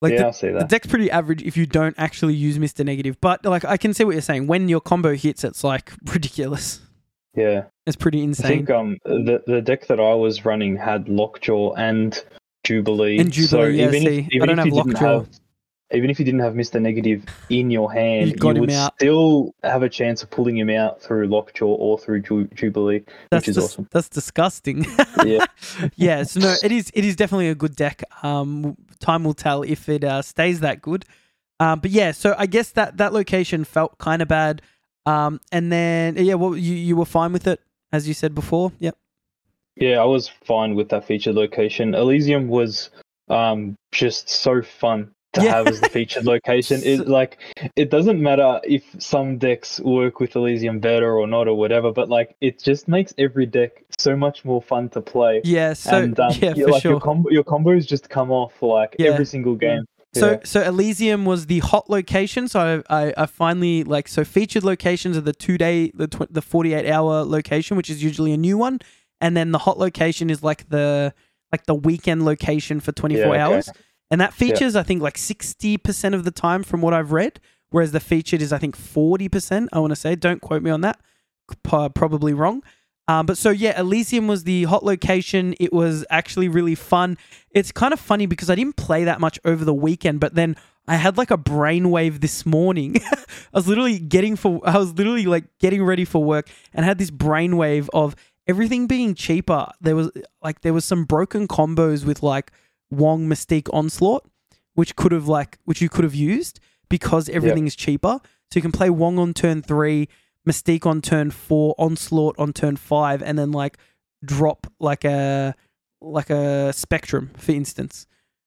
Like yeah, the, I see the that. deck's pretty average if you don't actually use Mister Negative. But like I can see what you're saying. When your combo hits, it's like ridiculous. Yeah, It's pretty I insane. think um the the deck that I was running had Lockjaw and Jubilee. And Jubilee, so yeah, even see, if even I don't if have you didn't Lockjaw. have even if you didn't have Mister Negative in your hand, You got you him would out. still have a chance of pulling him out through Lockjaw or through Ju- Jubilee, That's which is dis- awesome. That's disgusting. Yeah. Yeah, so no, it is it is definitely a good deck. Um, time will tell if it uh, stays that good. Um, but yeah, so I guess that that location felt kind of bad. Um, and then yeah, well, you you were fine with it as you said before. Yep. Yeah, I was fine with that featured location. Elysium was um just so fun to Yeah. have as the featured location. It like it doesn't matter if some decks work with Elysium better or not or whatever, but like it just makes every deck so much more fun to play. Yeah. So and um, yeah, yeah, for like sure. your combo your combos just come off like Yeah. every single game. So Yeah. so Elysium was the hot location. So I, I, I finally like so featured locations are the two day the tw- the forty eight hour location, which is usually a new one, and then the hot location is like the like the weekend location for twenty four Yeah, okay. hours, and that features I think like sixty percent of the time from what I've read, whereas the featured is I think forty percent. I want to say, don't quote me on that, P- probably wrong. Um, but so yeah, Elysium was the hot location. It was actually really fun. It's kind of funny because I didn't play that much over the weekend, but then I had like a brainwave this morning. I was literally getting for, I was literally like getting ready for work and had this brainwave of everything being cheaper. There was like there was some broken combos with like Wong Mystique Onslaught, which could have like which you could have used because everything is cheaper. So you can play Wong on turn three. Mystique on turn four, Onslaught on turn five, and then like drop like a like a Spectrum, for instance.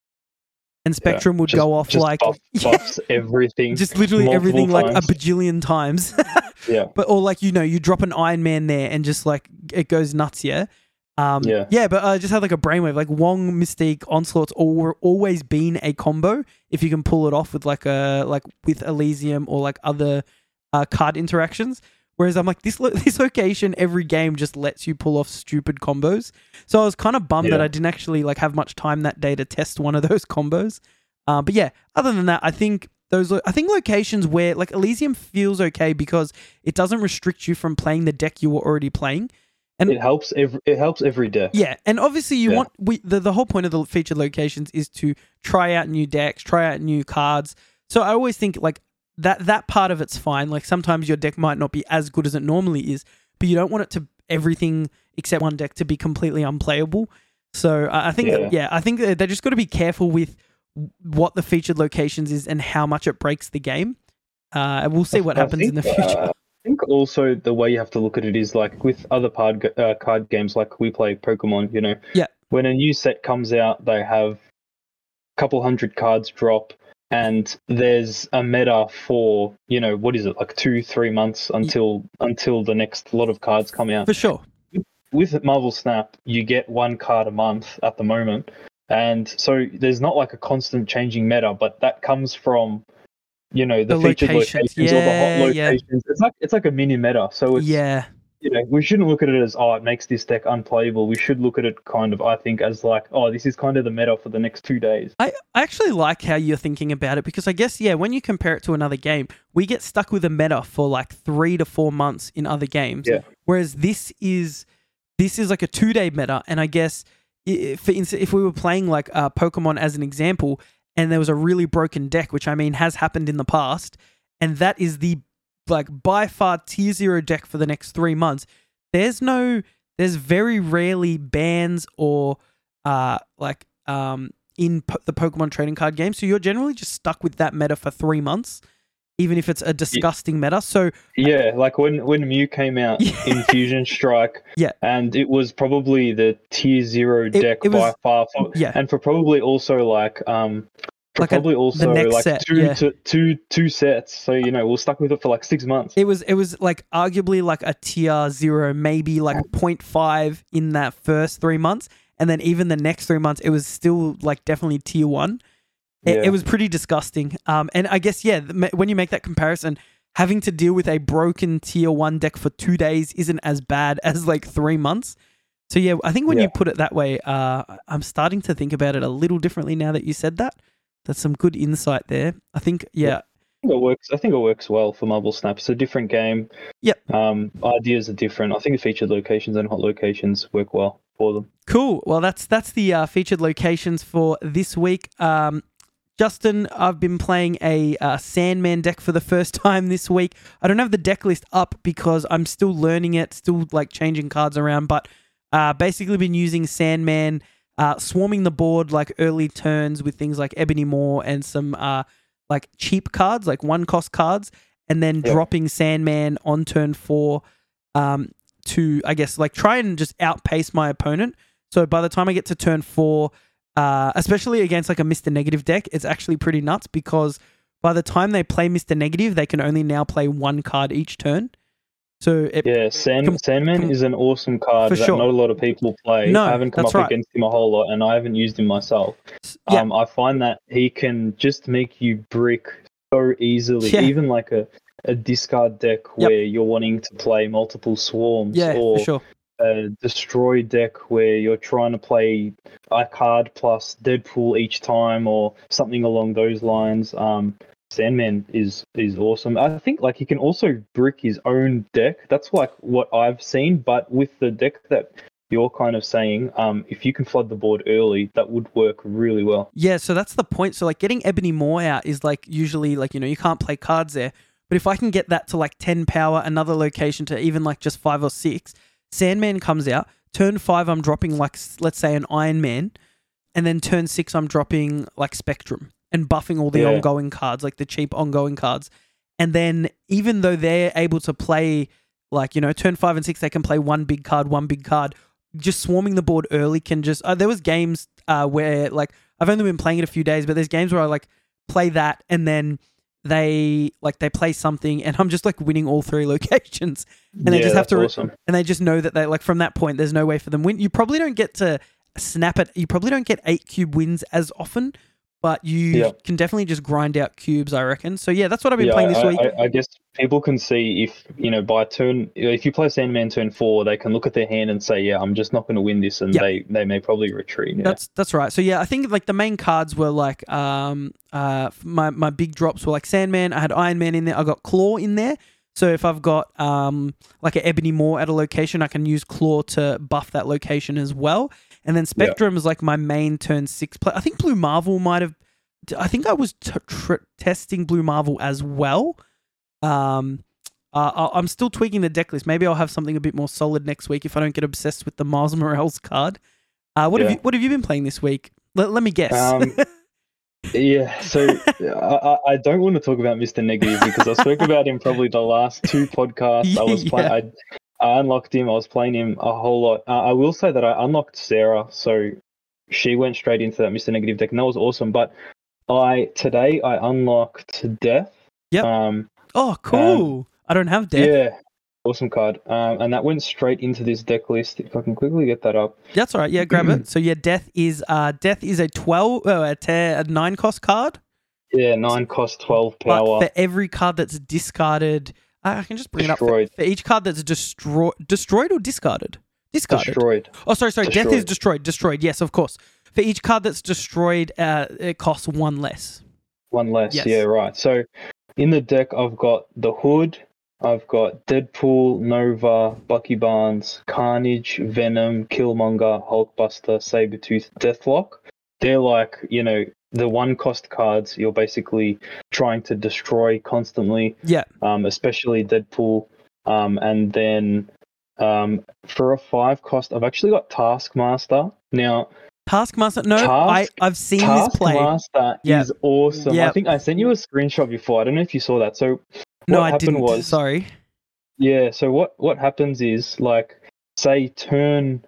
And Spectrum Yeah, would just- go off just like buff, buffs everything. just literally multiple everything like a times. bajillion times. Yeah. But or like you know you drop an Iron Man there and just like it goes nuts, yeah. Um, Yeah. yeah, but I just had like a brainwave. Like Wong Mystique Onslaught's al- always been a combo if you can pull it off with like a like with Elysium or like other uh, card interactions. Whereas I'm like this lo- this location every game just lets you pull off stupid combos. So I was kind of bummed that Yeah. I didn't actually like have much time that day to test one of those combos. Um, but yeah, other than that, I think those lo- I think locations where like Elysium feels okay because it doesn't restrict you from playing the deck you were already playing. And It helps every it helps every deck. yeah, and obviously you Yeah. want we the, the whole point of the featured locations is to try out new decks, try out new cards. So I always think like that that part of it's fine. Like sometimes your deck might not be as good as it normally is, but you don't want it to everything except one deck to be completely unplayable. So I I think Yeah. that, yeah, I think that they just got to be careful with what the featured locations is and how much it breaks the game. Uh, and we'll see what I happens in the think, future. uh, I think also the way you have to look at it is like with other card g- uh, card games, like we play Pokemon. You know, Yeah. when a new set comes out, they have a couple hundred cards drop, and there's a meta for you know what is it like two, three months until until the next lot of cards come out. For sure. With Marvel Snap, you get one card a month at the moment, and so there's not like a constant changing meta, but that comes from you know the, The featured locations. locations or the hot Yeah, yeah. locations. It's like it's like a mini meta. So it's Yeah. you know we shouldn't look at it as oh it makes this deck unplayable. We should look at it kind of I think as like oh this is kind of the meta for the next two days. I, I actually like how you're thinking about it because I guess, yeah, when you compare it to another game, we get stuck with a meta for like three to four months in other games. Yeah. Whereas this is this is like a two day meta. And I guess i- for instance, if we were playing like uh, Pokemon as an example and there was a really broken deck, which I mean has happened in the past, and that is the like by far tier zero deck for the next three months, there's no, there's very rarely bans or uh like um in po- the Pokemon trading card game. So you're generally just stuck with that meta for three months, even if it's a disgusting meta. So Yeah, like when when Mew came out Yeah. in Fusion Strike, Yeah. and it was probably the tier zero deck it by was- far, for, yeah. and for probably also like um, for Like a- probably also next like set, two yeah. to two two sets. So you know we're stuck with it for like six months. it was it was like arguably like a tier zero, maybe like zero point five in that first three months. And then even the next three months, it was still like definitely tier one. It, Yeah. it was pretty disgusting. Um, and I guess, yeah, the- when you make that comparison, having to deal with a broken tier one deck for two days isn't as bad as like three months. So yeah, I think when Yeah. you put it that way, uh, I'm starting to think about it a little differently now that you said that. That's some good insight there. I think, yeah. I think it works. I think it works well for Marble Snap. It's a different game. Yep. Um, ideas are different. I think the featured locations and hot locations work well for them. Cool. Well, that's that's the uh, featured locations for this week. Um, Justin, I've been playing a uh, Sandman deck for the first time this week. I don't have the deck list up because I'm still learning it, still like changing cards around, but uh, basically been using Sandman, uh, swarming the board like early turns with things like Ebony Maw and some uh, like cheap cards, like one cost cards, and then Yep. dropping Sandman on turn four um, to, I guess, like try and just outpace my opponent. So by the time I get to turn four, uh, especially against like a Mister Negative deck, it's actually pretty nuts because by the time they play Mister Negative, they can only now play one card each turn. So it, Yeah, Sand, com- Sandman com- is an awesome card For that sure. not a lot of people play. No, I haven't come that's up right. against him a whole lot, and I haven't used him myself. yeah, Um, I find that he can just make you brick so easily, Yeah. even like a, a discard deck where you're wanting to play multiple swarms, yeah, or for sure. a destroy deck where you're trying to play a card plus Deadpool each time, or something along those lines. Um, Sandman is is awesome. I think like he can also brick his own deck. That's like what I've seen, but with the deck that you're kind of saying, um, if you can flood the board early, that would work really well. Yeah, so that's the point. So like getting Ebony Maw out is like usually like, you know, you can't play cards there. But if I can get that to like ten power, another location to even like just five or six, Sandman comes out. Turn five, I'm dropping like, let's say an Iron Man. And then turn six, I'm dropping like Spectrum and buffing all the Yeah. ongoing cards, like the cheap ongoing cards. And then even though they're able to play like, you know, turn five and six, they can play one big card, one big card. Just swarming the board early can just... Uh, there was games uh, where like, I've only been playing it a few days, but there's games where I like play that and then they like they play something and I'm just like winning all three locations. And they Yeah, just have that's to... Re- awesome. and they just know that they like from that point, there's no way for them win. You probably don't get to snap it. You probably don't get eight cube wins as often, but you Yeah. can definitely just grind out cubes, I reckon. So yeah, that's what I've been Yeah, playing this I, week. I, I guess people can see if, you know, by turn, if you play Sandman turn four, they can look at their hand and say, yeah, I'm just not going to win this, and Yeah. they, they may probably retreat. Yeah. That's that's right. So yeah, I think like the main cards were like um uh my my big drops were like Sandman. I had Iron Man in there. I got Claw in there. So if I've got um like an Ebony Maw at a location, I can use Claw to buff that location as well. And then Spectrum is like my main turn six play. I think Blue Marvel might have. I think I was t- tr- testing Blue Marvel as well. Um, uh, I- I'm still tweaking the deck list. Maybe I'll have something a bit more solid next week if I don't get obsessed with the Miles Morales card. Uh, what have Yeah. you What have you been playing this week? Let, let me guess. Um, Yeah, so I, I- I don't want to talk about Mister Negative because I spoke about him probably the last two podcasts. I was playing, I, I unlocked him. I was playing him a whole lot. Uh, I will say that I unlocked Sarah, so she went straight into that Mister Negative deck, and that was awesome. But I today I unlocked Death. Yep. Um, oh, cool. I don't have Death. yeah, awesome card. Um, and that went straight into this deck list. If I can quickly get that up. That's all right. Yeah, grab it. So yeah, Death is uh Death is a twelve, uh, a, te- a nine cost card. Yeah, nine cost, twelve power. But for every card that's discarded, I I can just bring it Destroyed. up. For, for each card that's destroyed, destroyed or discarded, discarded. Destroyed. Oh, sorry, sorry. Death is Destroyed. destroyed. Destroyed. Yes, of course. For each card that's destroyed, uh, it costs one less. One less, Yes. yeah, right. So in the deck, I've got the Hood, I've got Deadpool, Nova, Bucky Barnes, Carnage, Venom, Killmonger, Hulkbuster, Sabretooth, Deathlock. They're like, you know, the one cost cards you're basically trying to destroy constantly, Yeah. um, especially Deadpool. Um, and then um, for a five cost, I've actually got Taskmaster. Now, Taskmaster. No, Task- I I've seen this play. Taskmaster Yeah. is awesome. Yeah. I think I sent you a screenshot before. I don't know if you saw that. So No, what I happened didn't. was, Sorry. yeah. So what what happens is, like, say turn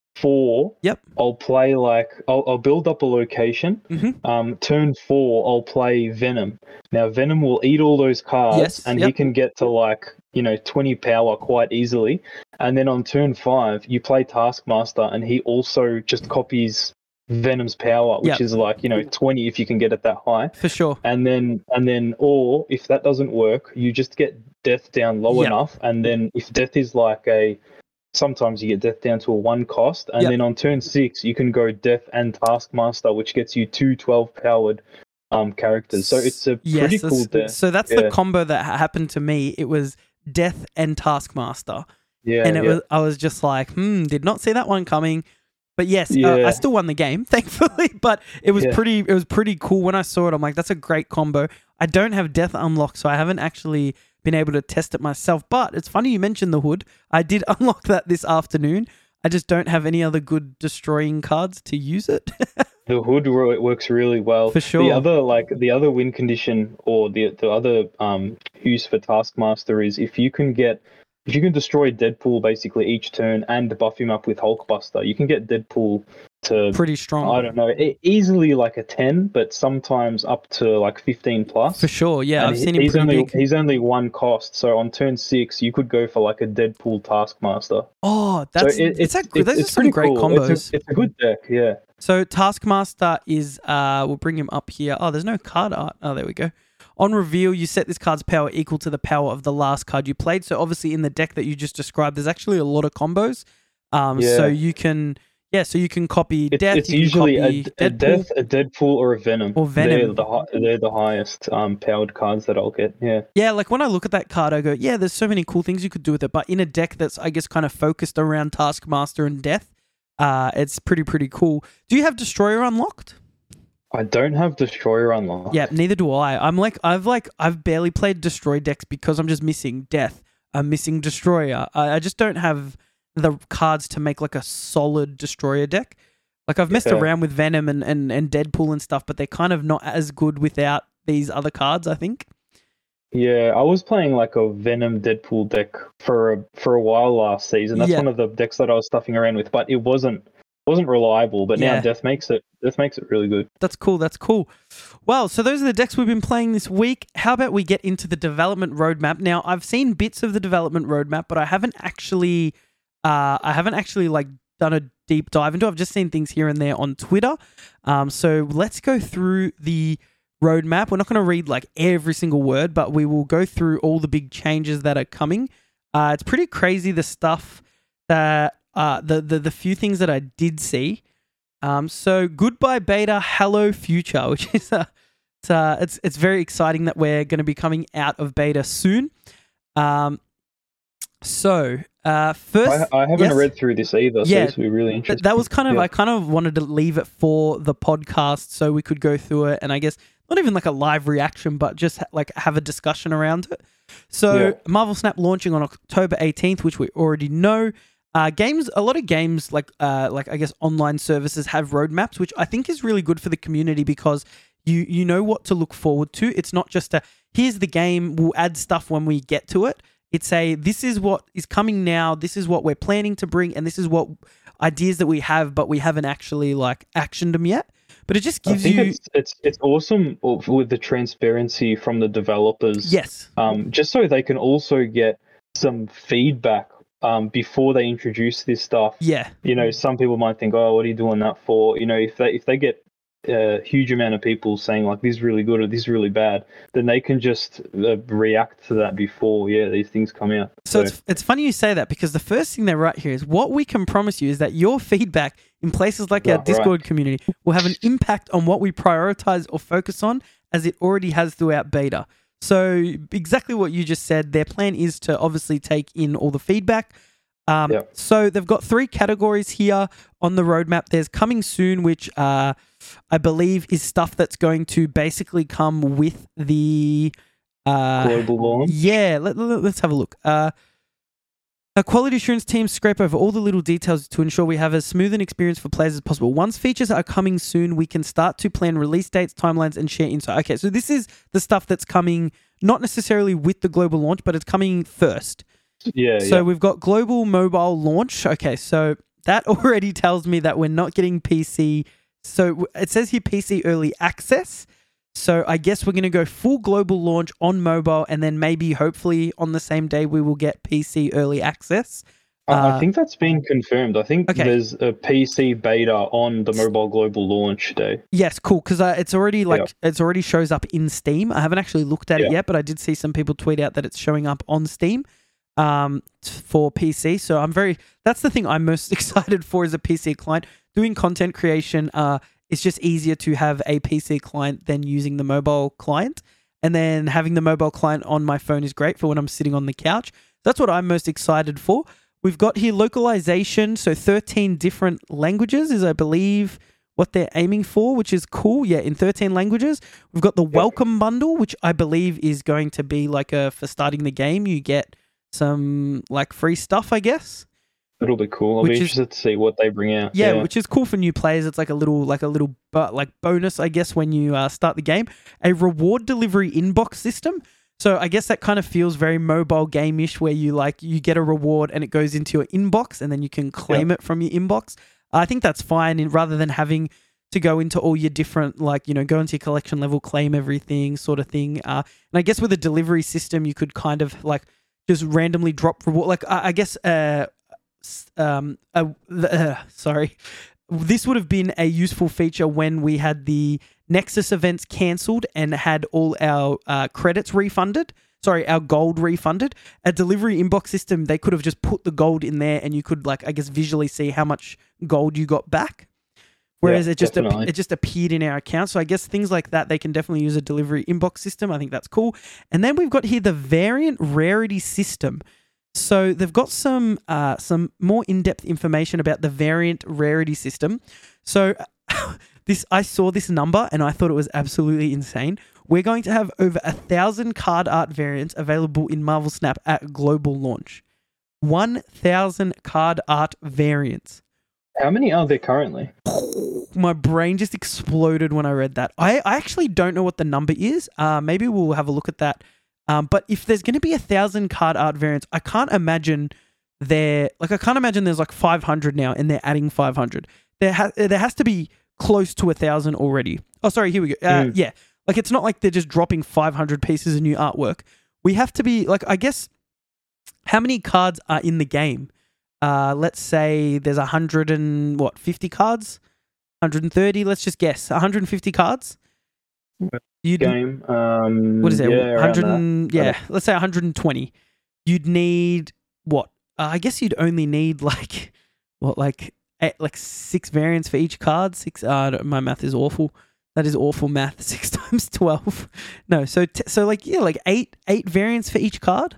four. Yep. I'll play like I'll I'll build up a location. Mhm. Um, turn four, I'll play Venom. Now Venom will eat all those cards, Yes, and he yep. can get to like you know twenty power quite easily. And then on turn five, you play Taskmaster, and he also just copies Venom's power, which Yep. is like you know twenty if you can get it that high. For sure. And then and then or if that doesn't work, you just get Death down low Yep. enough, and then if Death is like a sometimes you get Death down to a one cost, and Yep. then on turn six you can go Death and Taskmaster, which gets you two twelve powered um characters. So it's a Yes, pretty that's- cool deck. So that's Yeah. the combo that ha- happened to me. It was Death and Taskmaster. Yeah, and it yeah. was I was just like, hmm, did not see that one coming. But yes, uh, Yeah. I still won the game, thankfully. But it was Yeah. pretty it was pretty cool when I saw it. I'm like, that's a great combo. I don't have Death unlocked, so I haven't actually been able to test it myself. But it's funny you mentioned the Hood. I did unlock that this afternoon. I just don't have any other good destroying cards to use it. The Hood ro- it works really well. For sure. The other like the other win condition or the the other um use for Taskmaster is if you can get if you can destroy Deadpool basically each turn and buff him up with Hulkbuster, you can get Deadpool to Pretty strong. I don't know, e- easily like a ten, but sometimes up to like fifteen plus. For sure, yeah. And I've he- seen him he's pretty only big. he's only one cost, so on turn six you could go for like a Deadpool Taskmaster. Oh, that's so it, it's, it's, a, those it's are some pretty great cool. combos. It's a, it's a good deck, yeah. So Taskmaster is, uh, we'll bring him up here. Oh, there's no card art. Oh, there we go. On reveal, you set this card's power equal to the power of the last card you played. So obviously in the deck that you just described, there's actually a lot of combos. Um, Yeah. So you can, yeah, so you can copy It, Death. it's you can usually a, copy a Deadpool. death, a Deadpool, or a Venom. Or Venom. They're the hi- they're the highest um powered cards that I'll get. Yeah, Yeah, like when I look at that card, I go, yeah, there's so many cool things you could do with it. But in a deck that's, I guess, kind of focused around Taskmaster and Death, uh, it's pretty, pretty cool. Do you have Destroyer unlocked? I don't have Destroyer unlocked. Yeah, neither do I. I'm like, I've like, I've barely played Destroy decks because I'm just missing Death. I'm missing Destroyer. I, I just don't have the cards to make like a solid Destroyer deck. Like I've messed Yeah. around with Venom and, and, and Deadpool and stuff, but they're kind of not as good without these other cards, I think. Yeah, I was playing like a Venom Deadpool deck for a for a while last season. That's Yeah. one of the decks that I was stuffing around with, but it wasn't wasn't reliable. But Yeah. now Death makes it Death makes it really good. That's cool. That's cool. Well, so those are the decks we've been playing this week. How about we get into the development roadmap? Now, I've seen bits of the development roadmap, but I haven't actually, uh, I haven't actually like done a deep dive into it. I've just seen things here and there on Twitter. Um, so let's go through the roadmap. We're not going to read like every single word, but we will go through all the big changes that are coming. Uh, it's pretty crazy the stuff that uh, the the the few things that I did see. Um, so goodbye beta, hello future, which is uh, it's, uh, it's it's very exciting that we're going to be coming out of beta soon. Um, so uh, first, I, I haven't yes? read through this either, so Yeah, this will be really Th- interesting. that was kind of Yeah. I kind of wanted to leave it for the podcast so we could go through it, and I guess not even like a live reaction, but just ha- like have a discussion around it. So Yeah. Marvel Snap launching on October eighteenth, which we already know. Uh, games, a lot of games like uh, like I guess online services have roadmaps, which I think is really good for the community because you you know what to look forward to. It's not just a here's the game, we'll add stuff when we get to it. It's a this is what is coming now, this is what we're planning to bring, and this is what ideas that we have, but we haven't actually like actioned them yet. But it just I gives think you it's it's it's awesome with the transparency from the developers. yes, Um, just so they can also get some feedback um, before they introduce this stuff. yeah, You know, some people might think, "Oh, what are you doing that for?" You know, if they if they get a huge amount of people saying like this is really good or this is really bad, then they can just uh, react to that before yeah these things come out. So it's, it's funny you say that because the first thing they write here is what we can promise you is that your feedback in places like our Right, Discord right. community will have an impact on what we prioritize or focus on as it already has throughout beta. So exactly what you just said, their plan is to obviously take in all the feedback. Um, Yeah. So they've got three categories here on the roadmap. There's coming soon, which uh, I believe is stuff that's going to basically come with the... Uh, global launch. yeah, let, let, let's have a look. Uh, a quality assurance team scrape over all the little details to ensure we have as smooth an experience for players as possible. Once features are coming soon, we can start to plan release dates, timelines, and share insight. Okay, so this is the stuff that's coming, not necessarily with the global launch, but it's coming first. Yeah, So yeah. we've got global mobile launch. Okay, so that already tells me that we're not getting P C. So it says here P C early access. So I guess we're going to go full global launch on mobile, and then maybe hopefully on the same day we will get P C early access. I- uh, I think that's been confirmed. I think Okay. there's a P C beta on the mobile global launch day. Yes, cool. Because uh, it's already like Yeah. it's already shows up in Steam. I haven't actually looked at it Yeah. yet, but I did see some people tweet out that it's showing up on Steam um, t- for P C. So I'm very. That's the thing I'm most excited for as a P C client. Doing content creation. Uh, it's just easier to have a P C client than using the mobile client. And then having the mobile client on my phone is great for when I'm sitting on the couch. That's what I'm most excited for. We've got here localization, so thirteen different languages is, I believe, what they're aiming for, which is cool. Yeah, in thirteen languages. We've got the yep. welcome bundle, which I believe is going to be like a, for starting the game, you get some like free stuff, I guess. It'll be cool. I'll which be is, interested to see what they bring out. Yeah, yeah, which is cool for new players. It's like a little, like a little, but like bonus, I guess, when you uh, start the game. A reward delivery inbox system. So I guess that kind of feels very mobile game-ish, where you like you get a reward and it goes into your inbox, and then you can claim yep. it from your inbox. I think that's fine, in, rather than having to go into all your different, like, you know, go into your collection level, claim everything, sort of thing. Uh, and I guess with a delivery system, you could kind of like just randomly drop reward. Like I, I guess. Uh, Um, uh, uh, sorry, this would have been a useful feature when we had the Nexus events cancelled and had all our uh, credits refunded. Sorry, our gold refunded. A delivery inbox system, they could have just put the gold in there, and you could, like, I guess, visually see how much gold you got back. Whereas yeah, it just ap- it just appeared in our account. So I guess things like that, they can definitely use a delivery inbox system. I think that's cool. And then we've got here the variant rarity system. So they've got some uh, some more in-depth information about the variant rarity system. So this I saw this number and I thought it was absolutely insane. We're going to have over a thousand card art variants available in Marvel Snap at global launch. One thousand card art variants. How many are there currently? My brain just exploded when I read that. I, I actually don't know what the number is. Uh, maybe we'll have a look at that. Um, but if there's going to be a thousand card art variants, I can't imagine there. Like I can't imagine there's like five hundred now, and they're adding five hundred. There has there has to be close to a thousand already. Oh, sorry. Here we go. Uh, mm. Yeah, like it's not like they're just dropping five hundred pieces of new artwork. We have to be like, I guess, how many cards are in the game? Uh, let's say there's a hundred and what fifty cards, one hundred thirty. Let's just guess, one hundred fifty cards. You'd, game. Um, what is it? Yeah, one hundred. Yeah, let's say one hundred twenty. You'd need what? Uh, I guess you'd only need like what, like eight, like six variants for each card. Six. Uh, my math is awful. That is awful math. Six times twelve. No, so t- so like yeah, like eight eight variants for each card.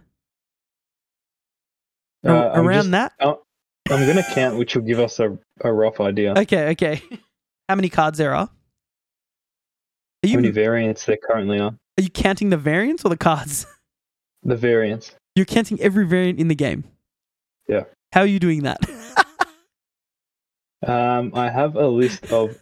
Uh, Around just, that. I'm going to count, which will give us a, a rough idea. Okay, okay. How many cards there are? Are you, How many variants there currently are? Are you counting the variants or the cards? The variants. You're counting every variant in the game? Yeah. How are you doing that? um, I have a list of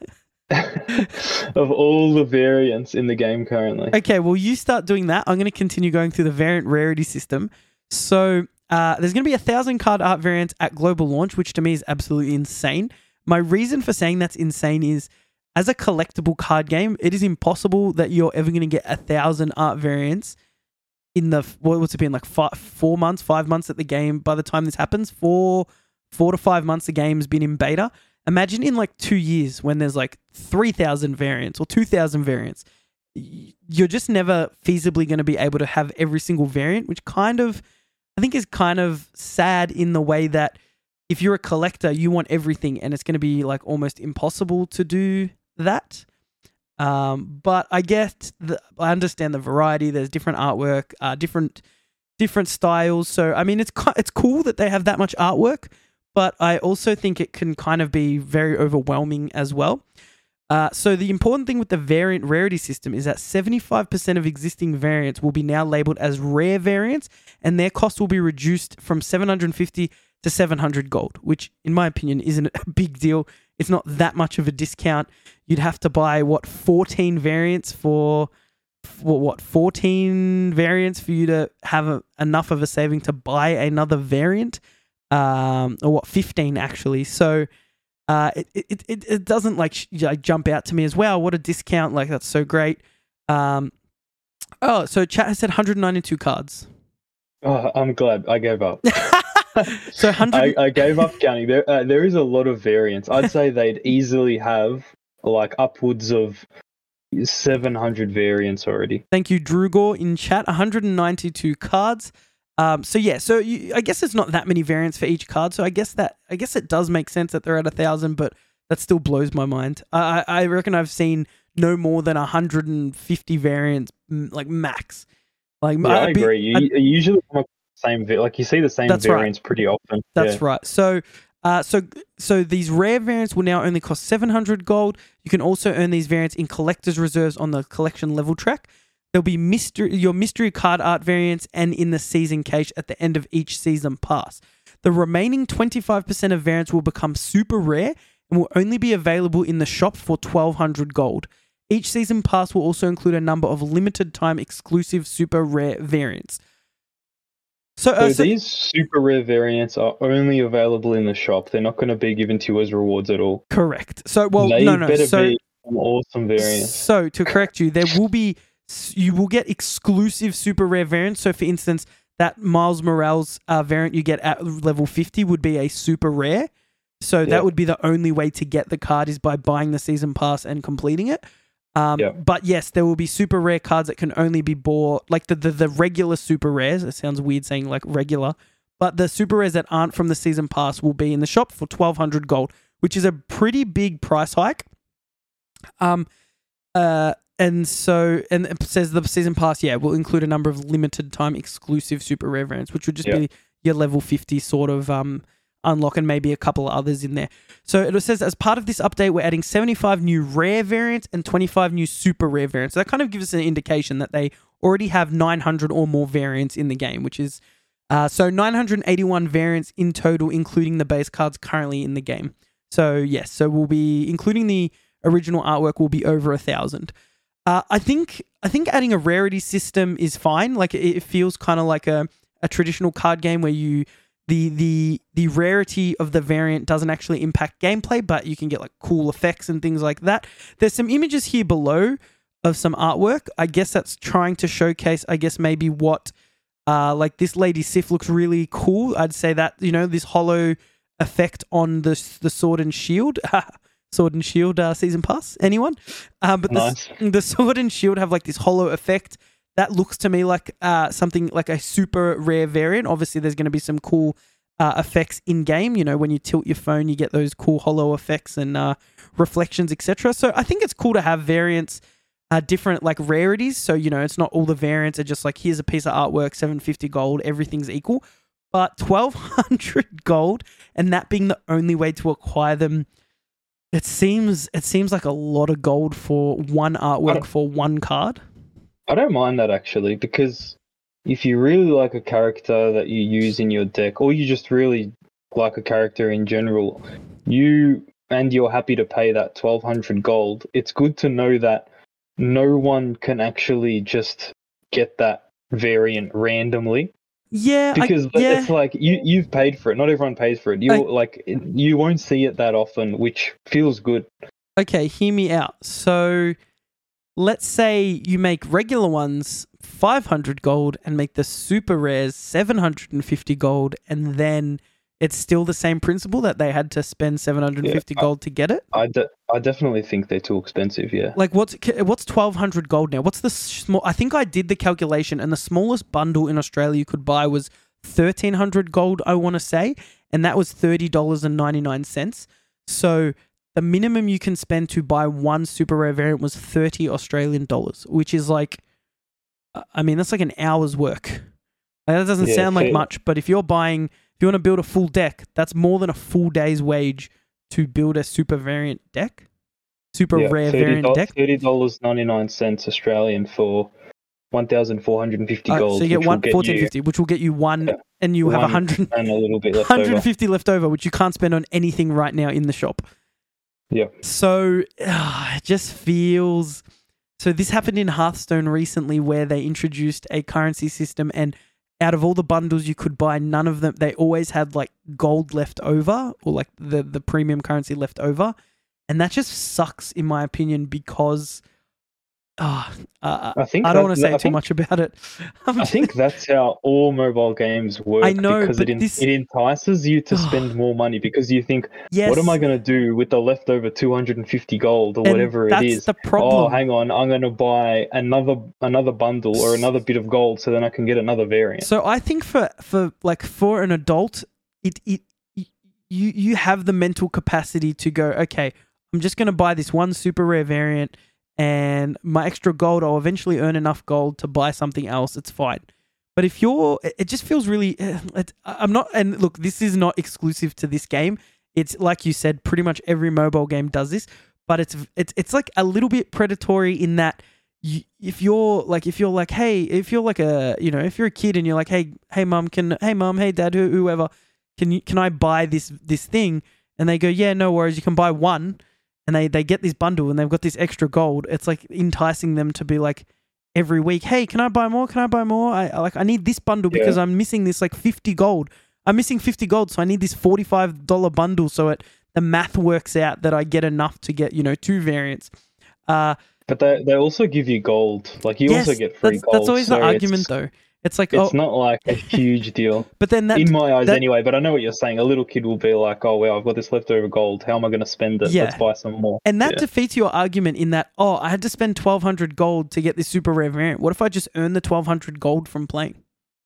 of all the variants in the game currently. Okay, well, you start doing that. I'm going to continue going through the variant rarity system. So uh, there's going to be a thousand card art variants at global launch, which to me is absolutely insane. My reason for saying that's insane is, as a collectible card game, it is impossible that you're ever going to get a thousand art variants in the, what's it been, like five, four months, five months at the game by the time this happens. Four, four to five months the game's been in beta. Imagine in like two years when there's like three thousand variants or two thousand variants. You're just never feasibly going to be able to have every single variant, which kind of, I think is kind of sad in the way that if you're a collector, you want everything and it's going to be like almost impossible to do that. Um, but I get the, I understand the variety. There's different artwork, uh, different different styles. So I mean, it's it's cool that they have that much artwork, but I also think it can kind of be very overwhelming as well. Uh, so the important thing with the variant rarity system is that seventy-five percent of existing variants will be now labeled as rare variants, and their cost will be reduced from seven hundred fifty to seven hundred gold, which in my opinion isn't a big deal. It's not that much of a discount. You'd have to buy what fourteen variants for, for what fourteen variants for you to have a, enough of a saving to buy another variant, um, or what fifteen actually. So uh, it, it it it doesn't like, sh- like jump out to me as well. What a discount! Like that's so great. Um, oh, so chat has said one hundred ninety-two cards. Oh, I'm glad I gave up. So one hundred I, I gave up counting. There, uh, there is a lot of variants. I'd say they'd easily have like upwards of seven hundred variants already. Thank you, Drugor, in chat. one hundred ninety-two cards. Um, so yeah, so you, I guess there's not that many variants for each card. So I guess that I guess it does make sense that they're at a thousand, but That still blows my mind. I I I reckon I've seen no more than one hundred fifty variants, m- like max. Like Yeah, I I'd be- agree. You, I'd- you usually come up with the same va- like you see the same That's right. variants pretty often. That's yeah. right. So, uh, so, so these rare variants will now only cost seven hundred gold. You can also earn these variants in collector's reserves on the collection level track. There'll be mystery, your mystery card art variants and in the season cache at the end of each season pass. The remaining twenty-five percent of variants will become super rare and will only be available in the shop for twelve hundred gold. Each season pass will also include a number of limited time exclusive super rare variants. So, uh, So, so these super rare variants are only available in the shop. They're not going to be given to you as rewards at all. correct. So, well, they no, no. better So, be some awesome variants. So to correct you, there will be you will get exclusive super rare variants. So for instance, that Miles Morales uh, variant you get at level fifty would be a super rare. So Yeah. that would be the only way to get the card is by buying the season pass and completing it. Um, Yeah. But yes, there will be super rare cards that can only be bought, like the, the the regular super rares. It sounds weird saying like regular, but the super rares that aren't from the season pass will be in the shop for twelve hundred gold, which is a pretty big price hike. Um, uh, and so, and it says the season pass, yeah, will include a number of limited time exclusive super rare variants, which would just Yeah. be your level fifty sort of um unlock and maybe a couple of others in there. So it says as part of this update, we're adding seventy-five new rare variants and twenty-five new super rare variants. So that kind of gives us an indication that they already have nine hundred or more variants in the game, which is uh, so nine hundred eighty-one variants in total, including the base cards currently in the game. So yes, so we'll be including the original artwork will be over a thousand. Uh, I think I think adding a rarity system is fine. Like it, it feels kind of like a, a traditional card game where you the the the rarity of the variant doesn't actually impact gameplay, but you can get like cool effects and things like that. There's some images here below of some artwork. I guess that's trying to showcase, I guess maybe what uh like this Lady Sif looks really cool. I'd say that, you know, this hollow effect on the the sword and shield. Sword and Shield uh, season pass, anyone? Um, but Nice. the, the Sword and Shield have like this hollow effect that looks to me like uh, something like a super rare variant. Obviously, there's going to be some cool uh, effects in game. You know, when you tilt your phone, you get those cool hollow effects and uh, reflections, et cetera. So I think it's cool to have variants, uh, different like rarities. So you know, it's not all the variants are just like here's a piece of artwork, seven hundred fifty gold, everything's equal. But twelve hundred gold, and that being the only way to acquire them. It seems it seems like a lot of gold for one artwork for one card. I don't mind that actually, because if you really like a character that you use in your deck, or you just really like a character in general, you and you're happy to pay that twelve hundred gold, it's good to know that no one can actually just get that variant randomly. Yeah, Because I, yeah. it's like you you've paid for it. Not everyone pays for it. You I- like you won't see it that often, which feels good. Okay, hear me out. So, let's say you make regular ones five hundred gold and make the super rares seven hundred fifty gold, and then it's still the same principle that they had to spend seven hundred fifty Yeah, I- gold to get it. I, de- I definitely think they're too expensive. Yeah. Like what's what's twelve hundred gold now? What's the small? I think I did the calculation, and the smallest bundle in Australia you could buy was thirteen hundred gold. I want to say, and that was thirty dollars and ninety nine cents. So the minimum you can spend to buy one super rare variant was thirty Australian dollars, which is like, I mean, that's like an hour's work. Like, that doesn't Yeah, sound like fair. much, but if you're buying, if you want to build a full deck, that's more than a full day's wage to build a super variant deck, super Yeah, rare variant deck. thirty dollars ninety nine cents Australian for one thousand four hundred and fifty Uh, gold. so you get which will one fourteen you fifty, which will get you one, Yeah. and you have one one hundred, and a little bit left one hundred over. fifty left over, which you can't spend on anything right now in the shop. Yeah. So uh, it just feels. So this happened in Hearthstone recently, where they introduced a currency system, and out of all the bundles you could buy, none of them, they always had like gold left over, or like the the premium currency left over, and that just sucks in my opinion because. Uh, uh, I think I don't that- want to say I too think- much about it. I'm I just- think that's how all mobile games work. I know, because but it, en- this- it entices you to spend more money because you think, yes, what am I going to do with the leftover two hundred fifty gold or and whatever that's it is? the Oh, problem. hang on, I'm going to buy another another bundle or another bit of gold so then I can get another variant. So I think for for like for an adult, it it you you have the mental capacity to go, okay, I'm just going to buy this one super rare variant, and my extra gold, I'll eventually earn enough gold to buy something else. It's fine. But if you're, it just feels really, it, I'm not, and look, this is not exclusive to this game. It's like you said, pretty much every mobile game does this, but it's, it's, it's like a little bit predatory in that you, if you're like, if you're like, hey, if you're like a, you know, if you're a kid and you're like, hey, hey mom, can, hey mom, hey dad, who- whoever, can you, can I buy this, this thing? And they go, yeah, no worries. You can buy one. And they, they get this bundle and they've got this extra gold. It's like enticing them to be like, every week, hey, can I buy more? Can I buy more? I I like I need this bundle because Yeah. I'm missing this like fifty gold. I'm missing fifty gold, so I need this forty-five dollars bundle so it the math works out that I get enough to get, you know, two variants. Uh But they they also give you gold. Like you yes, also get free that's, gold. that's always so the argument it's, though. It's like It's oh not like a huge deal. but then that In my eyes that- anyway, but I know what you're saying. A little kid will be like, oh, well, I've got this leftover gold. How am I going to spend it? Yeah. Let's buy some more. And that Yeah. defeats your argument in that, oh, I had to spend twelve hundred gold to get this super rare variant. What if I just earn the twelve hundred gold from playing?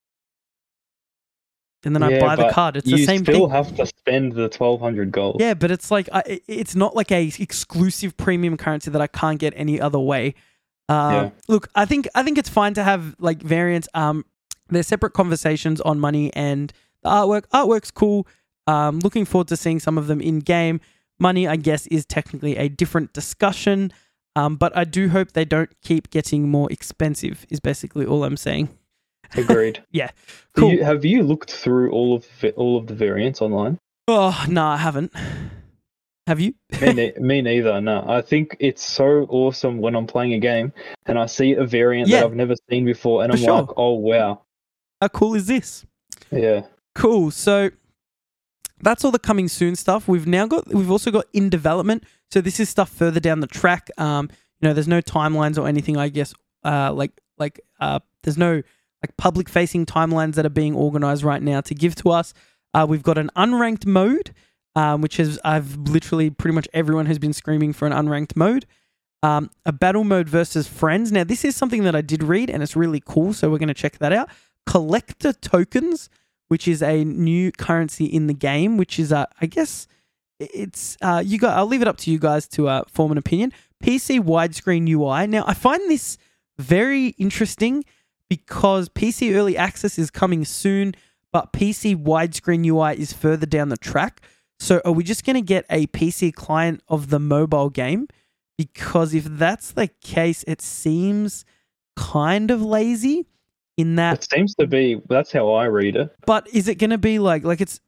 And then I Yeah, buy the but card. It's you the same still thing. have to spend the twelve hundred gold. Yeah, but it's like I, it- it's not like a exclusive premium currency that I can't get any other way. Um, Yeah. Look, I think I think it's fine to have like variants. Um, there's separate conversations on money and the artwork. Artwork's cool. Um, looking forward to seeing some of them in game. Money, I guess, is technically a different discussion. Um, but I do hope they don't keep getting more expensive. Is basically all I'm saying. Agreed. Yeah, Do cool. you, have you looked through all of the, all of the variants online? Oh no, I haven't. Have you? me, ne- me neither. No, I think it's so awesome when I'm playing a game and I see a variant Yeah. that I've never seen before, and For I'm sure. like, oh wow, How cool is this? yeah. Cool. So that's all the coming soon stuff. We've now got we've also got in development. So this is stuff further down the track. Um, you know, there's no timelines or anything, I guess. Uh like like uh there's no like public facing timelines that are being organized right now to give to us. Uh we've got an unranked mode, um, which is I've literally pretty much everyone has been screaming for an unranked mode. Um, a battle mode versus friends. Now this is something that I did read and it's really cool, so we're gonna check that out. Collector tokens, which is a new currency in the game, which is, uh, I guess, it's uh, you guys. I'll leave it up to you guys to uh, form an opinion. P C widescreen U I. Now, I find this very interesting because P C early access is coming soon, but P C widescreen U I is further down the track. So, are we just going to get a P C client of the mobile game? Because if that's the case, it seems kind of lazy. In that, It seems to be. That's how I read it. but is it going to be like, like it's,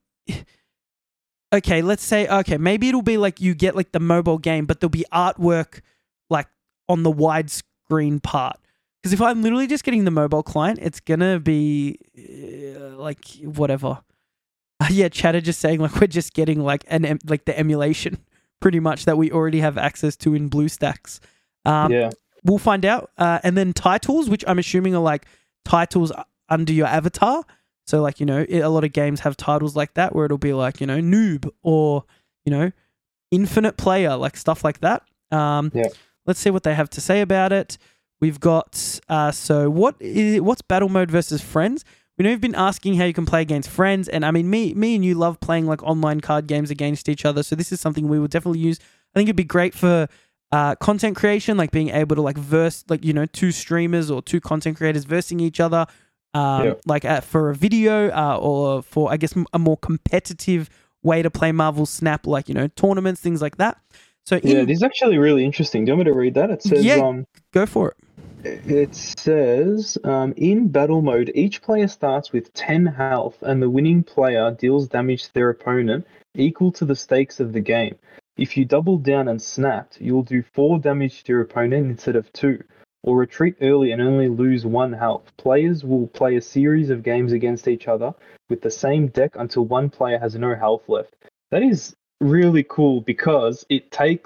okay, let's say, okay, maybe it'll be like you get like the mobile game, but there'll be artwork like on the widescreen part. Because if I'm literally just getting the mobile client, it's going to be uh, like whatever. Uh, yeah, Chatter just saying like we're just getting like an em- like the emulation pretty much that we already have access to in BlueStacks. Um, yeah. We'll find out. Uh, and then titles, which I'm assuming are like titles under your avatar. So like, you know, a lot of games have titles like that where it'll be like, you know, noob or, you know, infinite player, like stuff like that. Um, Yeah. Let's see what they have to say about it. We've got, uh, so what is what's battle mode versus friends? We know you've been asking how you can play against friends. And I mean, me, me and you love playing like online card games against each other. So this is something we will definitely use. I think it'd be great for uh, content creation, like being able to like verse, like, you know, two streamers or two content creators versing each other, um, Yeah. like uh, for a video uh, or for, I guess, m- a more competitive way to play Marvel Snap, like, you know, tournaments, things like that. So in, Yeah, this is actually really interesting. Do you want me to read that? It says, Yeah. um, go for it. it says, um, in battle mode, each player starts with ten health, and the winning player deals damage to their opponent equal to the stakes of the game. If you double down and snapped, you'll do four damage to your opponent instead of two, or retreat early and only lose one health. Players will play a series of games against each other with the same deck until one player has no health left. That is really cool because it takes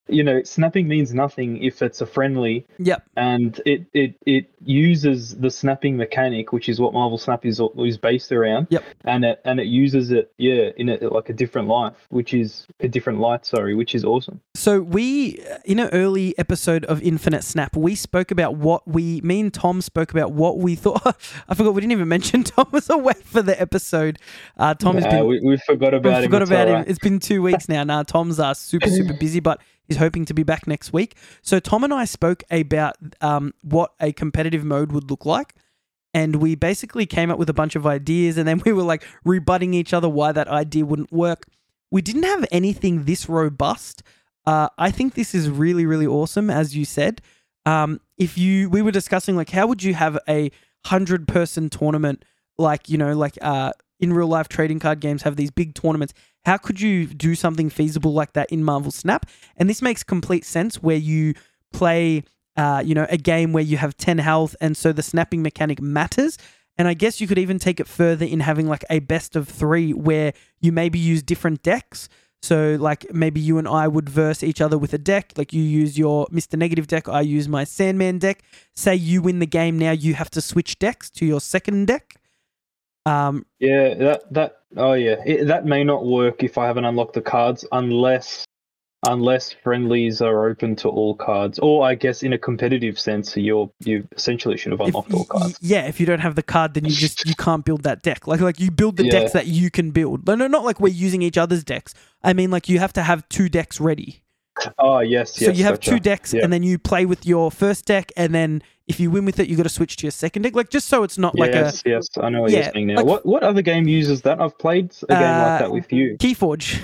you know, snapping means nothing if it's a friendly. Yep. And it, it, it uses the snapping mechanic, which is what Marvel Snap is is based around. Yep. And it and it uses it, yeah, in a, like a different life, which is a different light. Sorry, which is awesome. So we, in an early episode of Infinite Snap, we spoke about what we, me and Tom spoke about what we thought. I forgot we didn't even mention Tom was away for the episode. Uh, Tom has Nah, been. we, we forgot about we him. forgot It's about all him. right. It's been two weeks now. Nah, Tom's uh, super super busy, but he's hoping to be back next week. So Tom and I spoke about um, what a competitive mode would look like. And we basically came up with a bunch of ideas, and then we were like rebutting each other why that idea wouldn't work. We didn't have anything this robust. Uh, I think this is really, really awesome, as you said. Um, if you, we were discussing like, how would you have a hundred person tournament, like, you know, like uh, in real life trading card games have these big tournaments. How could you do something feasible like that in Marvel Snap? And this makes complete sense where you play, uh, you know, a game where you have ten health, and so the snapping mechanic matters. And I guess you could even take it further in having like a best of three where you maybe use different decks. So like maybe you and I would verse each other with a deck. Like you use your Mister Negative deck, I use my Sandman deck. Say you win the game, now you have to switch decks to your second deck. Um, Yeah, that that oh yeah, it, that may not work if I haven't unlocked the cards unless unless friendlies are open to all cards, or I guess in a competitive sense, you're you essentially should have if, unlocked all cards. Yeah, if you don't have the card, then you just you can't build that deck. Like like you build the Yeah. decks that you can build. No, no, not like we're using each other's decks. I mean, like you have to have two decks ready. Oh yes, yes. So you have gotcha. two decks, Yeah. and then you play with your first deck, and then if you win with it, you got to switch to your second deck. Like just so it's not like yes, a yes, I know what Yeah, you're saying now. like- what what other game uses that? I've played a game Uh, like that with you. Keyforge.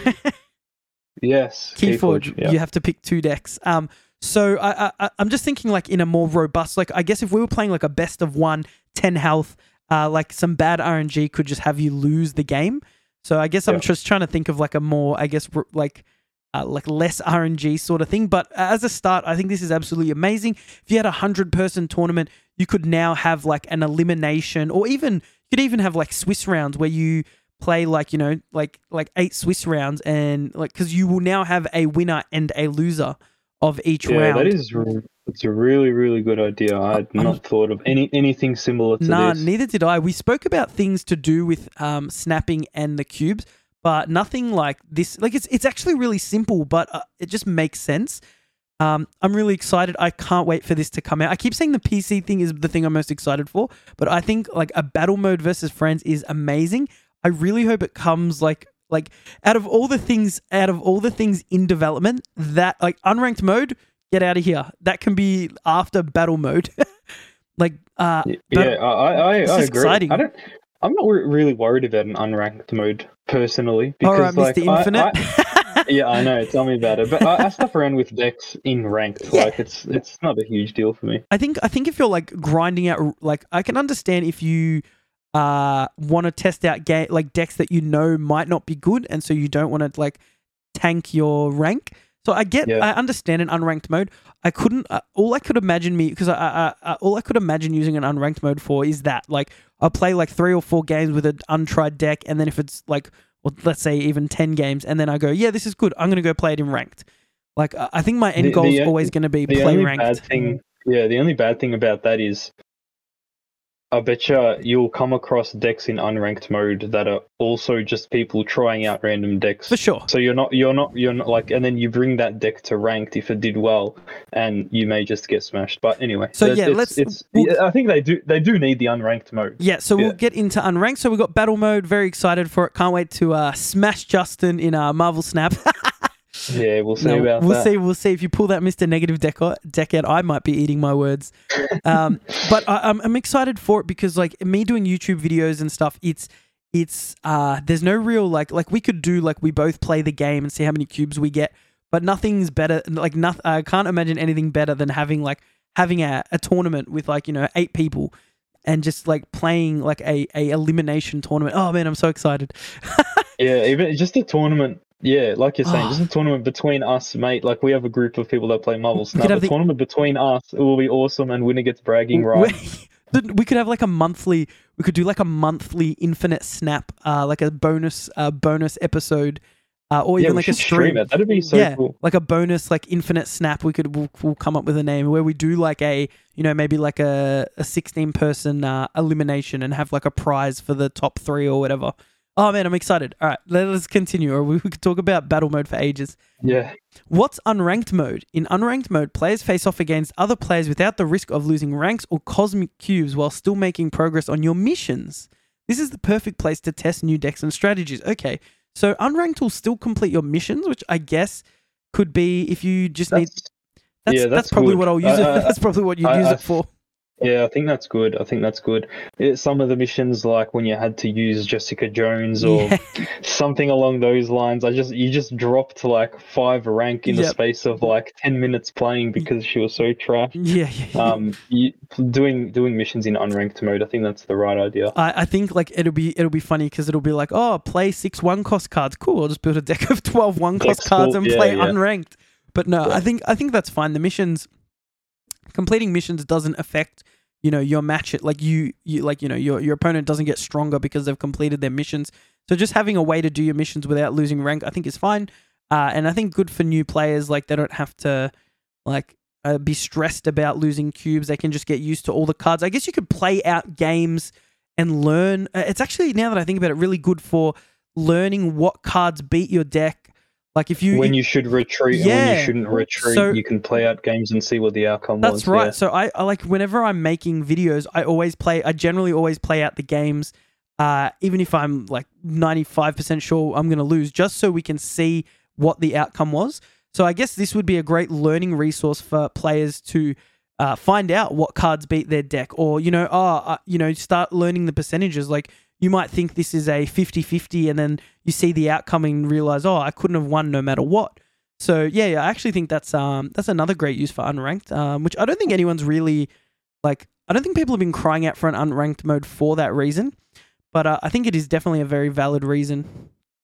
Yes, Keyforge, yeah. you have to pick two decks. Um, so I, I, I'm just thinking like in a more robust, like I guess if we were playing like a best of one, ten health, uh, like some bad R N G could just have you lose the game. So I guess I'm Yeah. just trying to think of like a more, I guess r- like, uh, like less R N G sort of thing. But as a start, I think this is absolutely amazing. If you had a hundred person tournament, you could now have like an elimination, or even you could even have like Swiss rounds where you play like, you know, like like eight Swiss rounds, and like because you will now have a winner and a loser of each Yeah, round. that is re- it's a really really good idea. I had not thought of any anything similar to Nah, this. neither did I. We spoke about things to do with um, snapping and the cubes, but nothing like this. Like it's it's actually really simple, but uh, it just makes sense. Um, I'm really excited. I can't wait for this to come out. I keep saying the P C thing is the thing I'm most excited for, but I think like a battle mode versus friends is amazing. I really hope it comes like like out of all the things out of all the things in development, that like unranked mode, get out of here. That can be after battle mode. like uh Y- battle- yeah, I I, It's I just agree. exciting. I don't. I'm not re- really worried about an unranked mode personally all because right, like Mister I- Infinite. I, yeah, I know. Tell me about it. But I, I stuff around with decks in ranked. Yeah. Like it's it's not a huge deal for me. I think I think if you're like grinding out, like I can understand if you uh want to test out ga- like decks that you know might not be good, and so you don't want to like tank your rank. So I get, Yeah. I understand an unranked mode. I couldn't. Uh, all I could imagine me because I, I, I all I could imagine using an unranked mode for is that like I'll play like three or four games with an untried deck, and then if it's like, well, let's say even ten games, and then I go, yeah, this is good. I'm gonna go play it in ranked. Like I I think my end The- goal is the- always going to be The play only ranked. bad thing, yeah, the only bad thing about that is, I betcha you'll come across decks in unranked mode that are also just people trying out random decks. For sure. So you're not, you're not, you're not like, and then you bring that deck to ranked if it did well, and you may just get smashed. But anyway, So it's- yeah, it's, let's- It's, we'll- yeah, I think they do, they do need the unranked mode. Yeah, so we'll Yeah. get into unranked. So we've got battle mode. Very excited for it. Can't wait to uh, smash Justin in uh, Marvel Snap. Yeah, we'll see No, about we'll that. see. We'll see if you pull that Mister Negative deck, o- deck out. I might be eating my words. Um, but I, I'm, I'm excited for it because, like, me doing YouTube videos and stuff, it's it's uh, there's no real like like we could do like we both play the game and see how many cubes we get, but nothing's better. Like, nothing. I can't imagine anything better than having like having a, a tournament with like you know eight people and just like playing like a, a elimination tournament. Oh man, I'm so excited. Yeah, even just a tournament. Yeah, like you're saying, Oh. just a tournament between us, mate. Like we have a group of people that play Marvel Snap. could A have the- tournament between us, it will be awesome, and winner gets bragging rights. We, we could have like a monthly. We could do like a monthly Infinite Snap, uh, like a bonus uh, bonus episode, uh, or Yeah, even we like a should stream stream. it. That'd be so yeah, cool. like a bonus, like infinite snap. We could we'll, we'll come up with a name where we do like a you know maybe like a a sixteen person uh, elimination and have like a prize for the top three or whatever. Oh man, I'm excited. All right, let us continue, or we, we could talk about battle mode for ages. Yeah. What's unranked mode? In unranked mode, players face off against other players without the risk of losing ranks or cosmic cubes while still making progress on your missions. This is the perfect place to test new decks and strategies. Okay, so unranked will still complete your missions, which I guess could be if you just That's, need. That's, yeah, that's, that's probably good. what I'll use it. Uh, That's probably what you'd I- use I- it for. Yeah, I think that's good. I think that's good. It, some of the missions, like when you had to use Jessica Jones or Yeah. something along those lines, I just you just dropped to like five rank in the Yep. space of like ten minutes playing because she was so trash. Yeah, yeah, yeah. Um, you, doing doing missions in unranked mode, I think that's the right idea. I, I think like it'll be it'll be funny because it'll be like, oh, play six one cost cards. Cool, I'll just build a deck of twelve one cost Deck's cards full- and yeah, play yeah. unranked. But no, Yeah. I think I think that's fine. The missions, completing missions doesn't affect you know your match. It like you you like you know your your opponent doesn't get stronger because they've completed their missions. So just having a way to do your missions without losing rank, I think is fine. Uh, and I think good for new players. Like they don't have to like uh, be stressed about losing cubes. They can just get used to all the cards. I guess you could play out games and learn. Uh, it's actually, now that I think about it, really good for learning what cards beat your deck. Like if you When you should retreat and when Yeah. you shouldn't retreat, So- you can play out games and see what the outcome was. That's right. Yeah. So I, I like whenever I'm making videos, I always play. I generally always play out the games, uh, even if I'm like ninety-five percent sure I'm going to lose, just so we can see what the outcome was. So I guess this would be a great learning resource for players to uh, find out what cards beat their deck, or you know, oh, uh, you know, start learning the percentages. Like you might think this is a fifty-fifty, and then you see the outcome and realize, oh, I couldn't have won no matter what. So yeah, yeah, I actually think that's um that's another great use for unranked, um, which I don't think anyone's really like. I don't think people have been crying out for an unranked mode for that reason, but uh, I think it is definitely a very valid reason.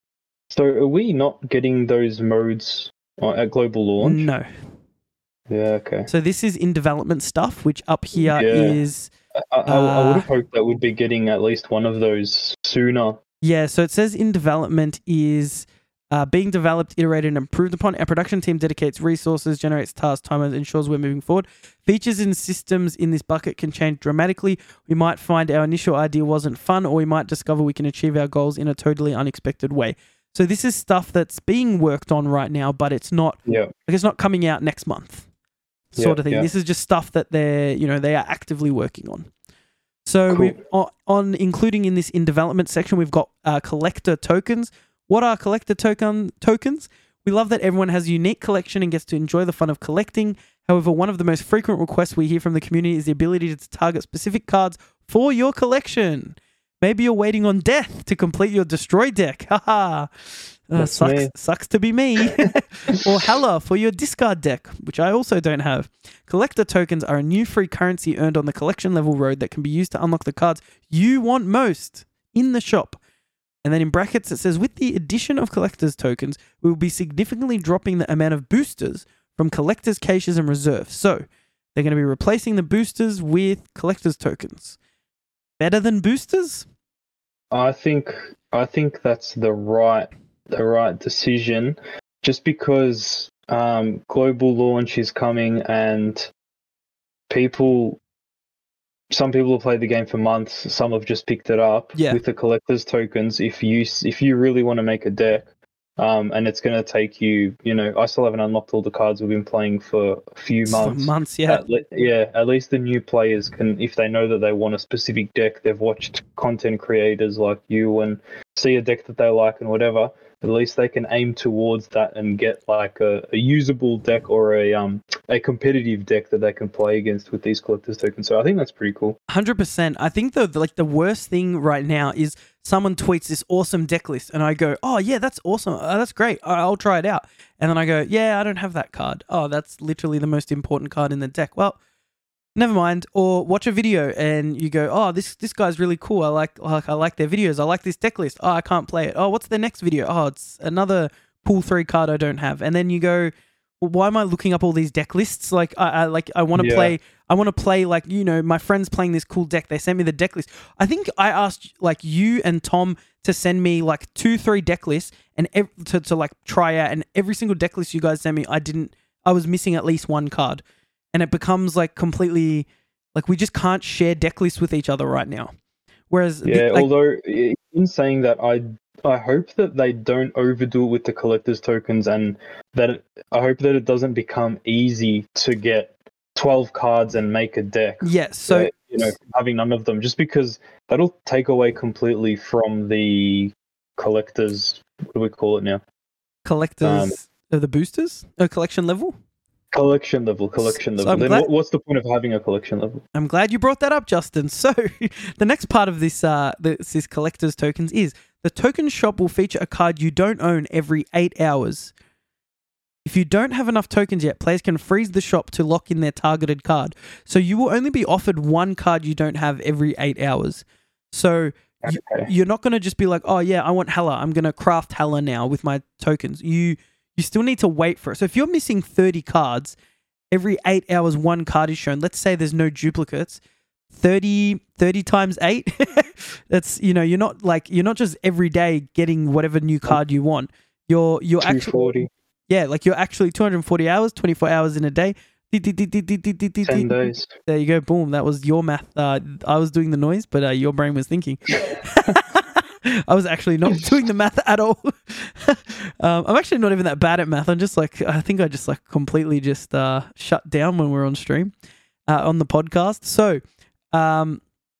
So are we not getting those modes uh, at global launch? No, Yeah, okay. so this is in development stuff, which up here Yeah. is I, I, I Uh, would have hoped that we'd be getting at least one of those sooner. yeah. So it says in development is. Uh, being developed, iterated, and improved upon. Our production team dedicates resources, generates tasks, timers, ensures we're moving forward. Features and systems in this bucket can change dramatically. We might find our initial idea wasn't fun, or we might discover we can achieve our goals in a totally unexpected way. So this is stuff that's being worked on right now, but it's not Yeah. like it's not coming out next month, sort Yeah, of thing. yeah. This is just stuff that they're you know they are actively working on. So Cool. we on, on including in this in development section, we've got uh, collector tokens. What are collector token tokens? We love that everyone has a unique collection and gets to enjoy the fun of collecting. However, one of the most frequent requests we hear from the community is the ability to target specific cards for your collection. Maybe you're waiting on death to complete your destroy deck. Haha. Uh, That's sucks, me. sucks to be me. Or Hella for your discard deck, which I also don't have. Collector tokens are a new free currency earned on the collection level road that can be used to unlock the cards you want most in the shop. And then in brackets, it says, with the addition of collector's tokens, we will be significantly dropping the amount of boosters from collector's caches and reserves. So they're going to be replacing the boosters with collector's tokens. Better than boosters? I think I think that's the right the right decision, just because um, global launch is coming and people. Some people have played the game for months. Some have just picked it up Yeah. with the collector's tokens. If you if you really want to make a deck, um, and it's going to take you, you know, I still haven't unlocked all the cards we've been playing for a few For months. months, yeah. At le- yeah, at least the new players can, if they know that they want a specific deck, they've watched content creators like you and see a deck that they like and whatever. At least they can aim towards that and get like a, a usable deck or a um a competitive deck that they can play against with these collector's tokens. So I think that's pretty cool. one hundred percent. I think the like the worst thing right now is someone tweets this awesome deck list and I go, oh yeah, that's awesome. Uh, that's great. I- I'll try it out. And then I go, yeah, I don't have that card. Oh, that's literally the most important card in the deck. Well, never mind. Or watch a video and you go, oh, this this guy's really cool. I like like I like their videos. I like this deck list. Oh, I can't play it. Oh, what's the next video? Oh, it's another pool three card I don't have. And then you go, well, why am I looking up all these deck lists? Like, I, I like I want to Yeah. play. I want to play like you know my friends playing this cool deck. They sent me the deck list. I think I asked like you and Tom to send me like two, three deck lists and ev- to to like try out. And every single deck list you guys sent me, I didn't. I was missing at least one card, and it becomes like completely like we just can't share deck lists with each other right now. Whereas the- Yeah, like, although i- in saying that, I I hope that they don't overdo it with the collector's tokens, and that it, I hope that it doesn't become easy to get twelve cards and make a deck. yeah, so uh, you know, having none of them, just because that'll take away completely from the collectors. What do we call it now? collectors um, are the boosters, a collection level. Collection level, collection So level. I'm Then glad- what, what's the point of having a collection level? I'm glad you brought that up, Justin. So, the next part of this, uh, this, this collector's tokens is the token shop will feature a card you don't own every eight hours. If you don't have enough tokens yet, players can freeze the shop to lock in their targeted card. So you will only be offered one card you don't have every eight hours. So you, Okay. you're not going to just be like, oh yeah, I want Hela. I'm going to craft Hela now with my tokens. You you still need to wait for it. So if you're missing thirty cards, every eight hours one card is shown. Let's say there's no duplicates. thirty, thirty times eight. That's, you know, you're not like, you're not just every day getting whatever new card you want. You're, you're two actually, forty, yeah, like you're actually two hundred forty hours, twenty-four hours in a day. ten days. There you go. Boom. That was your math. Uh, I was doing the noise, but uh, your brain was thinking. I was actually not doing the math at all. um, I'm actually not even that bad at math. I'm just like, I think I just like completely just uh, shut down when we're on stream, uh, on the podcast. So, um,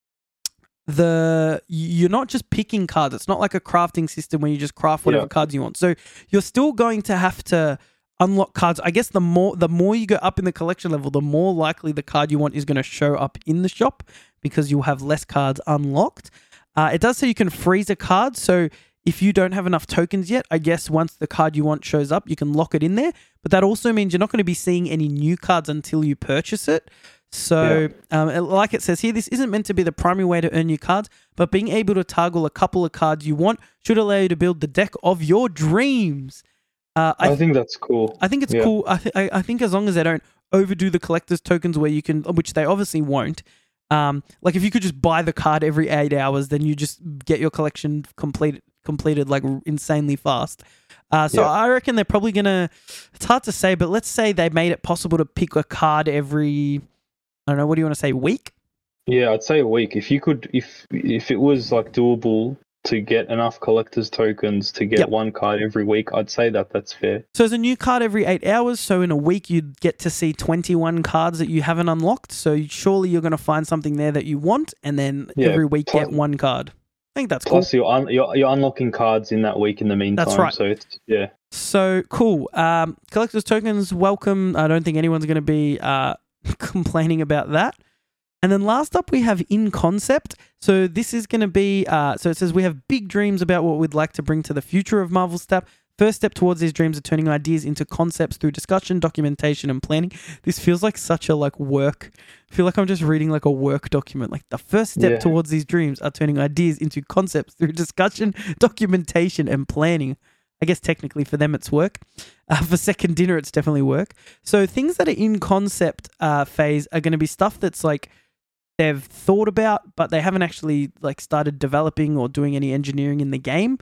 the you're not just picking cards. It's not like a crafting system where you just craft whatever Yeah. cards you want. So you're still going to have to unlock cards. I guess the more the more you go up in the collection level, the more likely the card you want is going to show up in the shop because you'll have less cards unlocked. Uh, it does say you can freeze a card. So if you don't have enough tokens yet, I guess once the card you want shows up, you can lock it in there. But that also means you're not going to be seeing any new cards until you purchase it. So, um, it- like it says here, this isn't meant to be the primary way to earn new cards, but being able to toggle a couple of cards you want should allow you to build the deck of your dreams. Uh, I, I, th- think that's cool. I think it's yeah. cool. I, th- I I think as long as they don't overdo the collector's tokens, where you can, which they obviously won't. Um, like if you could just buy the card every eight hours, then you just get your collection completed completed like insanely fast. Uh, so Yeah. I reckon they're probably gonna. It's hard to say, but let's say they made it possible to pick a card every. I don't know. What do you want to say? Week? Yeah, I'd say a week. If you could, if if it was like doable to get enough collector's tokens to get Yep. one card every week, I'd say that that's fair. So there's a new card every eight hours. So in a week, you'd get to see twenty-one cards that you haven't unlocked. So surely you're going to find something there that you want, and then Yeah, every week plus- get one card. I think that's cool. Plus, you're, un- you're you're unlocking cards in that week in the meantime. That's right. So it's yeah. So cool. Um, collector's tokens, welcome. I don't think anyone's going to be uh, complaining about that. And then last up, we have In Concept. So this is going to be, uh, so it says we have big dreams about what we'd like to bring to the future of Marvel stuff. First step towards these dreams are turning ideas into concepts through discussion, documentation, and planning. This feels like such a like work. I feel like I'm just reading like a work document. Like the first step Yeah. towards these dreams are turning ideas into concepts through discussion, documentation, and planning. I guess technically for them it's work. Uh, for Second Dinner, it's definitely work. So things that are in concept uh, phase are going to be stuff that's like they've thought about, but they haven't actually like started developing or doing any engineering in the game.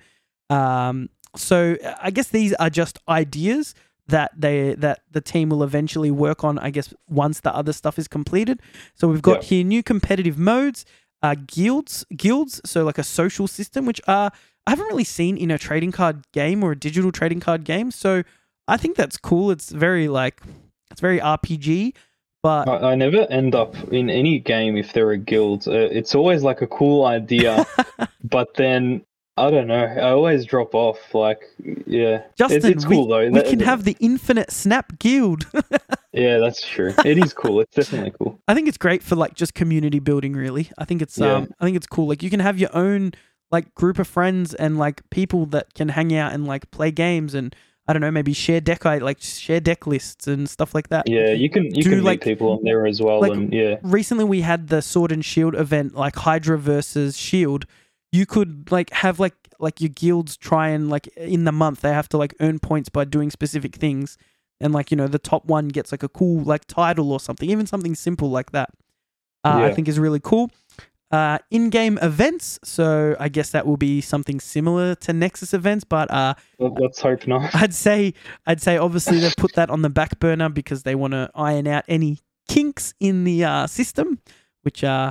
Um, so I guess these are just ideas that they that the team will eventually work on, I guess, once the other stuff is completed. So we've got Yeah. here new competitive modes, uh, guilds, guilds, so like a social system, which are I haven't really seen in a trading card game or a digital trading card game. So I think that's cool. It's very like it's very R P G, but I, I never end up in any game if there are guilds. Uh, it's always like a cool idea, but then I don't know. I always drop off. Like, yeah, Justin, it's, it's cool we, though. we That- can have the Infinite Snap Guild. Yeah, that's true. It is cool. It's definitely cool. I think it's great for like just community building. Really, I think it's Yeah. um, I think it's cool. Like you can have your own like group of friends and like people that can hang out and like play games and I don't know, maybe share deck like share deck lists and stuff like that. Yeah, you can you Do, can meet like- people on there as well, like- and yeah, Recently we had the Sword and Shield event, like Hydra versus Shield. You could like have like like your guilds try and like in the month they have to like earn points by doing specific things. and like, you know, the top one gets like a cool like title or something, even something simple like that. Uh, Yeah. I think is really cool. Uh, in-game events, so I guess that will be something similar to Nexus events, but uh, Let- Let's hope not. I'd say I'd say obviously they've put that on the back burner because they want to iron out any kinks in the uh, system, which uh,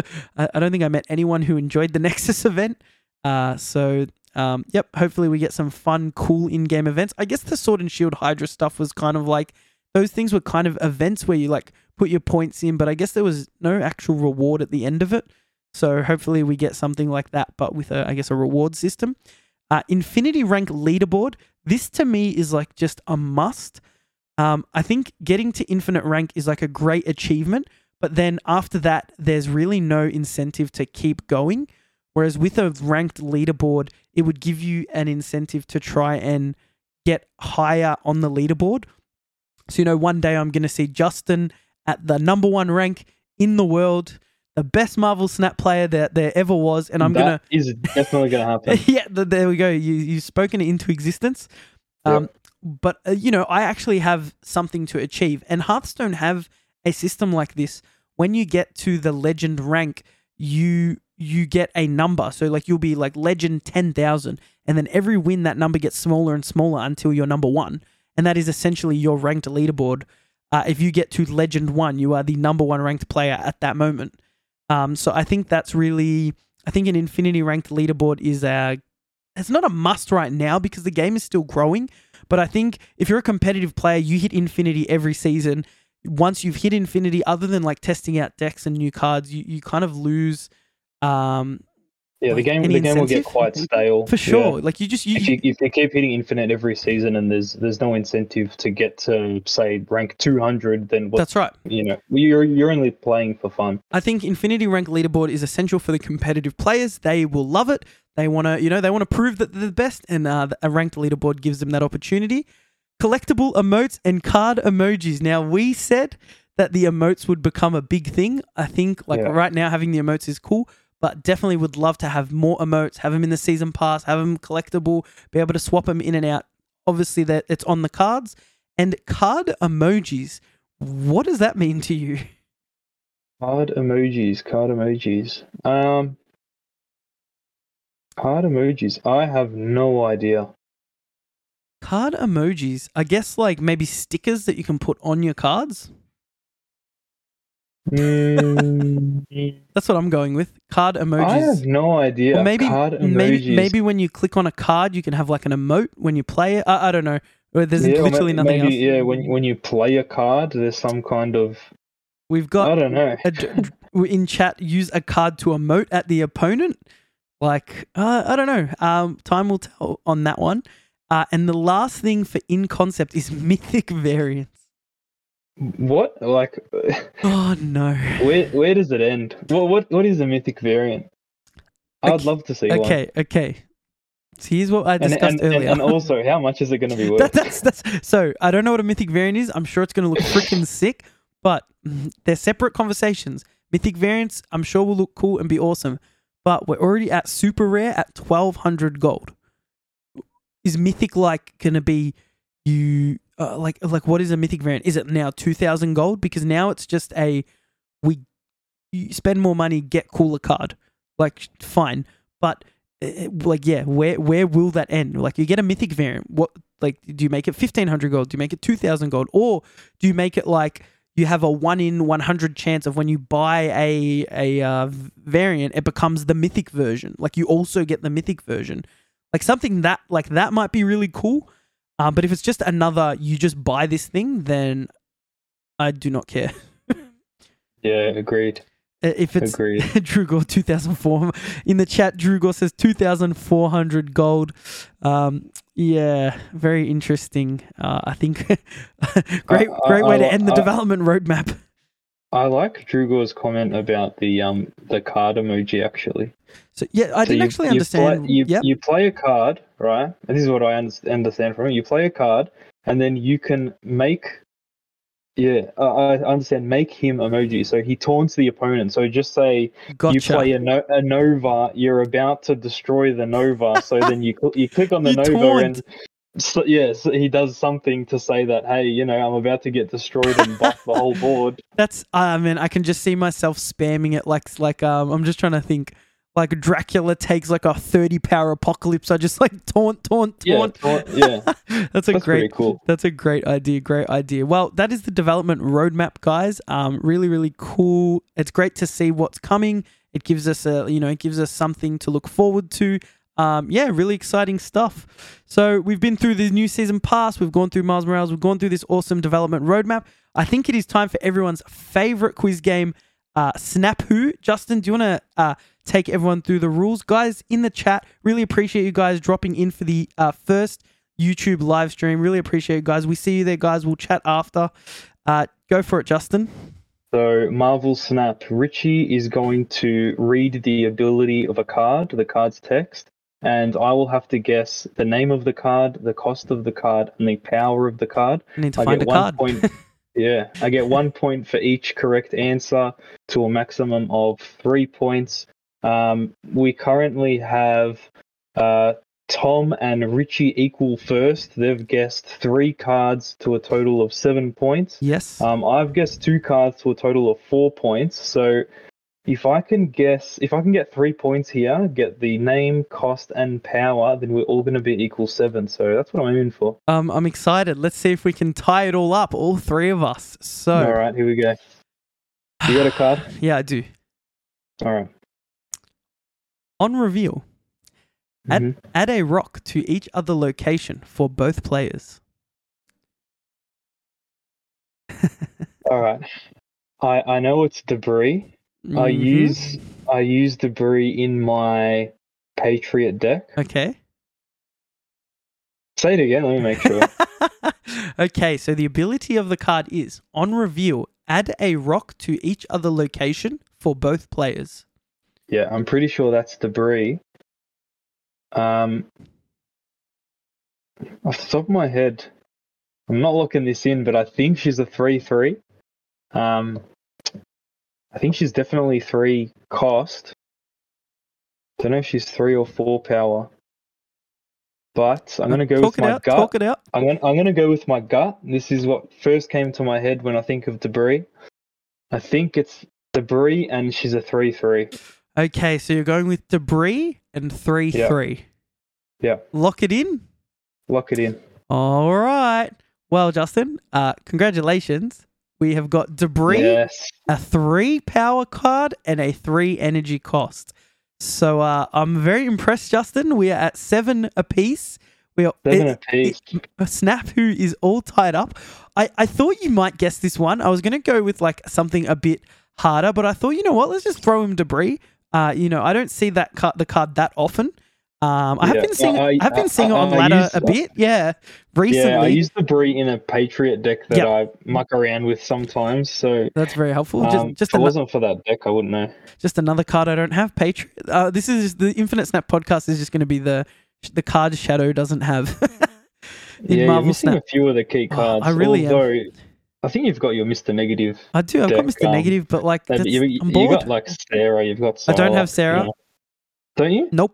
I I don't think I met anyone who enjoyed the Nexus event. Uh, so um, yep, hopefully we get some fun, cool in-game events. I guess the Sword and Shield Hydra stuff was kind of like those things were kind of events where you like put your points in, but I guess there was no actual reward at the end of it. So hopefully we get something like that, but with a, I guess, a reward system. Uh, Infinity Rank leaderboard. This to me is like just a must. Um, I think getting to Infinite Rank is like a great achievement, but then after that, there's really no incentive to keep going. Whereas with a ranked leaderboard, it would give you an incentive to try and get higher on the leaderboard. So, you know, one day I'm going to see Justin at the number one rank in the world, the best Marvel Snap player that there ever was, and I'm that gonna is definitely gonna happen. yeah, th- there we go. You you've spoken it into existence. Um, Yep. but uh, you know, I actually have something to achieve, and Hearthstone have a system like this. When you get to the legend rank, you you get a number. So like you'll be like legend ten thousand, and then every win that number gets smaller and smaller until you're number one, and that is essentially your ranked leaderboard. Uh, if you get to legend one, you are the number one ranked player at that moment. Um, so I think that's really, I think an Infinity Ranked leaderboard is a, it's not a must right now because the game is still growing. But I think if you're a competitive player, you hit Infinity every season. Once you've hit Infinity, other than like testing out decks and new cards, you, you kind of lose. Um, Yeah, the like, game any the game will get incentive? quite stale. for sure. Yeah. Like you just, you, If you if you keep hitting infinite every season and there's there's no incentive to get to say rank two hundred, then what, that's right. you know you're you're only playing for fun. I think Infinity Rank leaderboard is essential for the competitive players. They will love it. They want to, you know, they want to prove that they're the best, and uh, a ranked leaderboard gives them that opportunity. Collectible emotes and card emojis. Now, we said that the emotes would become a big thing. I think, like Yeah. right now, having the emotes is cool, but definitely would love to have more emotes, have them in the season pass, have them collectible, be able to swap them in and out. Obviously, that it's on the cards. And card emojis. What does that mean to you? Card emojis, card emojis. Um, card emojis. I have no idea. Card emojis. I guess like maybe stickers that you can put on your cards. Mm, That's what I'm going with. Card emojis. I have no idea. Or maybe, card emojis. maybe, maybe when you click on a card, you can have like an emote when you play it. I, I don't know. Or there's Yeah, or literally ma- nothing maybe, else. Yeah, when when you play a card, there's some kind of We've I got don't know. a d- in chat. Use a card to emote at the opponent. Like uh, I don't know. Um, time will tell on that one. Uh, and the last thing for in concept is mythic variants. What like Oh no. where where does it end? What what what is a mythic variant? I'd Okay, love to see one. Okay, okay. So here's what I And, discussed and, and, earlier. and also, how much is it going to be worth? That, that's that's so I don't know what a mythic variant is. I'm sure it's going to look freaking sick, but mm, they're separate conversations. Mythic variants, I'm sure will look cool and be awesome, but we're already at super rare at twelve hundred gold. Is mythic like going to be you uh, like like what is a mythic variant? Is it now two thousand gold? Because now it's just a we you spend more money, get cooler card. Like fine, but uh, like yeah, where where will that end? Like you get a mythic variant, what like do you make it fifteen hundred gold? Do you make it two thousand gold, or do you make it like you have a one in one hundred chance of when you buy a a uh, variant, it becomes the mythic version. Like you also get the mythic version, like something that like that might be really cool. Um, but if it's just another, you just buy this thing, then I do not care. Yeah, agreed. If it's Agreed. Drugor two thousand four in the chat, Drugor says two thousand four hundred gold. Um, yeah, very interesting. Uh, I think great, I- great way I- to end the I- development roadmap. I like Drugor's comment about the um the card emoji actually. So yeah, I So didn't you- actually you understand. Play, you, yep. you play a card, right? And this is what I under- understand from it. You play a card, and then you can make. Yeah, uh, I understand. Make him emoji, so he taunts the opponent. So just say Gotcha. you play a, no- a Nova, you're about to destroy the Nova. So then you cl- you click on the You Nova, taunt. and So, yeah, so he does something to say that, hey, you know, I'm about to get destroyed and buff the whole board. That's, I mean, I can just see myself spamming it like, like um, I'm just trying to think. Like Dracula takes like a thirty power apocalypse. I just like taunt, taunt, taunt. Yeah, taunt, yeah. that's a That's great, pretty cool. That's a great idea. Great idea. Well, that is the development roadmap, guys. Um, really, really cool. It's great to see what's coming. It gives us a, you know, it gives us something to look forward to. Um, yeah, really exciting stuff. So we've been through the new season pass. We've gone through Miles Morales. We've gone through this awesome development roadmap. I think it is time for everyone's favorite quiz game, uh, Snap Who. Justin, do you want to uh, take everyone through the rules? Guys, in the chat, really appreciate you guys dropping in for the uh, first YouTube live stream. Really appreciate you guys. We see you there, guys. We'll chat after. Uh, go for it, Justin. So, Marvel Snap, Richie is going to read the ability of a card, the card's text, and I will have to guess the name of the card, the cost of the card, and the power of the card. I need to I find a get one card. point. Yeah, I get one point for each correct answer to a maximum of three points. Um, we currently have uh, Tom and Richie equal first. They've guessed three cards to a total of seven points. Yes. Um, I've guessed two cards to a total of four points. So if I can guess, if I can get three points here, get the name, cost, and power, then we're all going to be equal seven. So that's what I'm aiming for. Um, I'm excited. Let's see if we can tie it all up, all three of us. So, all right, here we go. You got a card? Yeah, I do. All right. On reveal, add, Mhm. add a rock to each other location for both players. All right. I I know it's debris. I Mhm. use I use debris in my Patriot deck. Okay. Say it again. Let me make sure. Okay, so the ability of the card is, on reveal, add a rock to each other location for both players. Yeah, I'm pretty sure that's debris. Um, off the top of my head, I'm not looking this in, but I think she's a three three. Um, I think she's definitely three cost. Don't know if she's three or four power. But I'm gonna go Talk with it my out. gut. Talk it out. I'm gonna I'm gonna go with my gut. This is what first came to my head when I think of debris. I think it's debris, and she's a three three. Okay, so you're going with debris and three Yeah. three. Yeah, Lock it in. lock it in. All right. Well, Justin, uh, congratulations. We have got debris, Yes. a three power card, and a three energy cost. So uh, I'm very impressed, Justin. We are at seven apiece. We are Seven it- apiece. it- Snap Who is all tied up. I, I thought you might guess this one. I was going to go with like something a bit harder, but I thought, you know what? Let's just throw him debris. Uh, you know, I don't see that card, the card that often. Um, I have Yeah, been seeing, I- I, have been I- seeing it I- on I ladder use- a bit. Yeah, recently. Yeah, I use debris in a Patriot deck that Yep. I muck around with sometimes. So That's very helpful. um, just just, if it ano- wasn't for that deck, I wouldn't know. just another card I don't have. Patriot. Uh, this is the Infinite Snap podcast is just going to be the the card Shadow doesn't have. In Yeah, you're Marvel missing Snap, a few of the key Oh, cards. I really am. although, I think you've got your Mister Negative. I do. I've got deck, Mister um, Negative, but like No, but that's- you, you, I'm you bored. got like Sarah. You've got. I don't have Psylocke, Sarah. you know. Don't you? Nope.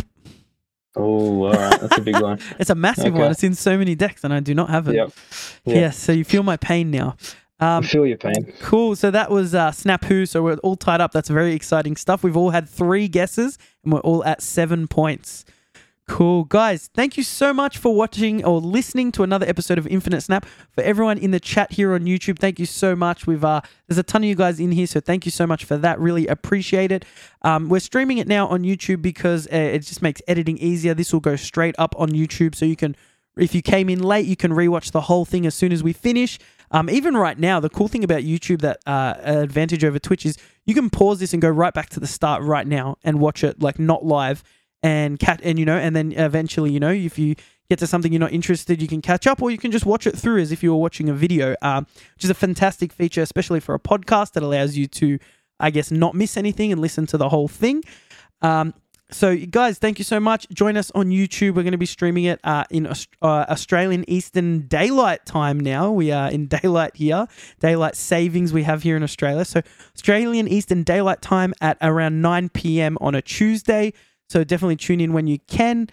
Oh, all right. That's a big one. It's a massive Okay. one. It's in so many decks, and I do not have it. Yep. Yeah. Yep. So you feel my pain now. I Um, feel your pain. Cool. So that was uh, Snap Who. So we're all tied up. That's very exciting stuff. We've all had three guesses, and we're all at seven points. Cool. Guys, thank you so much for watching or listening to another episode of Infinite Snap. For everyone in the chat here on YouTube, thank you so much. We've uh, There's a ton of you guys in here, so thank you so much for that. Really appreciate it. Um, we're streaming it now on YouTube because uh, it just makes editing easier. This will go straight up on YouTube, so you can, if you came in late, you can rewatch the whole thing as soon as we finish. Um, even right now, the cool thing about YouTube, that uh, advantage over Twitch, is you can pause this and go right back to the start right now and watch it like not live. And cat and you know, and then eventually, you know, if you get to something you're not interested, you can catch up, or you can just watch it through as if you were watching a video, um, which is a fantastic feature, especially for a podcast that allows you to, I guess, not miss anything and listen to the whole thing. Um, so, guys, thank you so much. Join us on YouTube. We're going to be streaming it uh, in Aust- uh, Australian Eastern Daylight Time now. We are in daylight here, daylight savings we have here in Australia. So, Australian Eastern Daylight Time at around nine p.m. on a Tuesday. So definitely tune in when you can.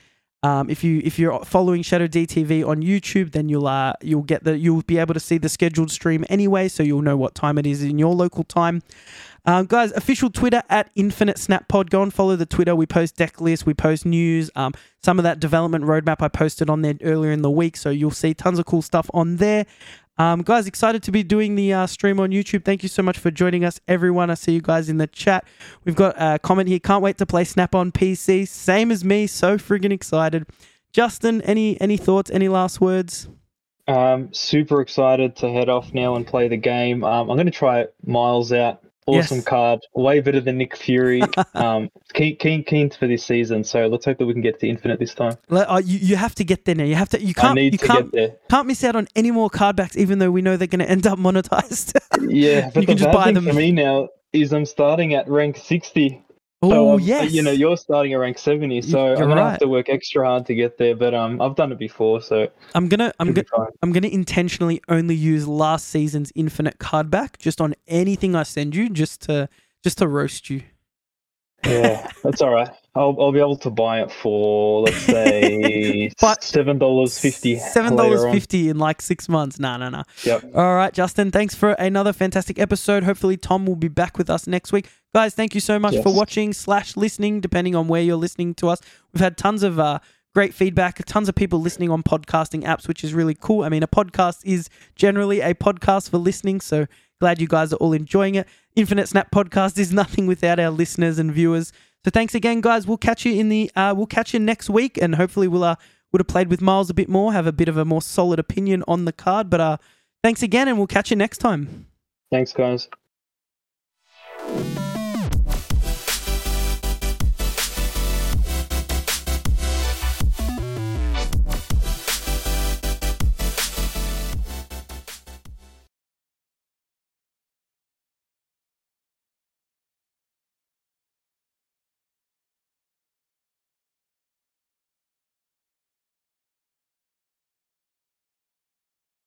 Um, if you if you're following Shadow D T V on YouTube, then you'll uh, you'll get the you'll be able to see the scheduled stream anyway, so you'll know what time it is in your local time. Um, guys, official Twitter at Infinite Snap Pod. Go and follow the Twitter. We post deck lists, we post news. Um, some of that development roadmap I posted on there earlier in the week, so you'll see tons of cool stuff on there. Um, guys, excited to be doing the uh, stream on YouTube. Thank you so much for joining us, everyone. I see you guys in the chat. We've got a comment here. Can't wait to play Snap on P C. Same as me. So friggin' excited. Justin, any any thoughts? Any last words? Um, super excited to head off now and play the game. Um, I'm going to try Miles out. Awesome Yes. card, way better than Nick Fury. um, keen, keen, keen for this season. So let's hope that we can get to Infinite this time. Let- uh, you, you have to get there now. You have to. You can't. I need you to can't, get there. can't miss out on any more card backs, even though we know they're going to end up monetized. Yeah, but You the can just bad buy thing them. for me now is I'm starting at rank sixty. Oh So, um, yes. you know, you're starting at rank seventy, so You're I'm gonna right. have to work extra hard to get there. But um, I've done it before, so I'm gonna. I'm should gonna. be fine. I'm gonna intentionally only use last season's infinite card back just on anything I send you, just to just to roast you. Yeah, that's all right. I'll I'll be able to buy it for, let's say, But seven dollars fifty. Seven dollars fifty in like six months. No, no, no. Yep. All right, Justin. Thanks for another fantastic episode. Hopefully, Tom will be back with us next week, guys. Thank you so much Yes. for watching slash listening, depending on where you're listening to us. We've had tons of uh, great feedback, tons of people listening on podcasting apps, which is really cool. I mean, a podcast is generally a podcast for listening, so glad you guys are all enjoying it. Infinite Snap Podcast is nothing without our listeners and viewers. So thanks again, guys. We'll catch you in the uh, we'll catch you next week, and hopefully we'll uh, would have played with Miles a bit more, have a bit of a more solid opinion on the card. But uh, thanks again, and we'll catch you next time. Thanks, guys.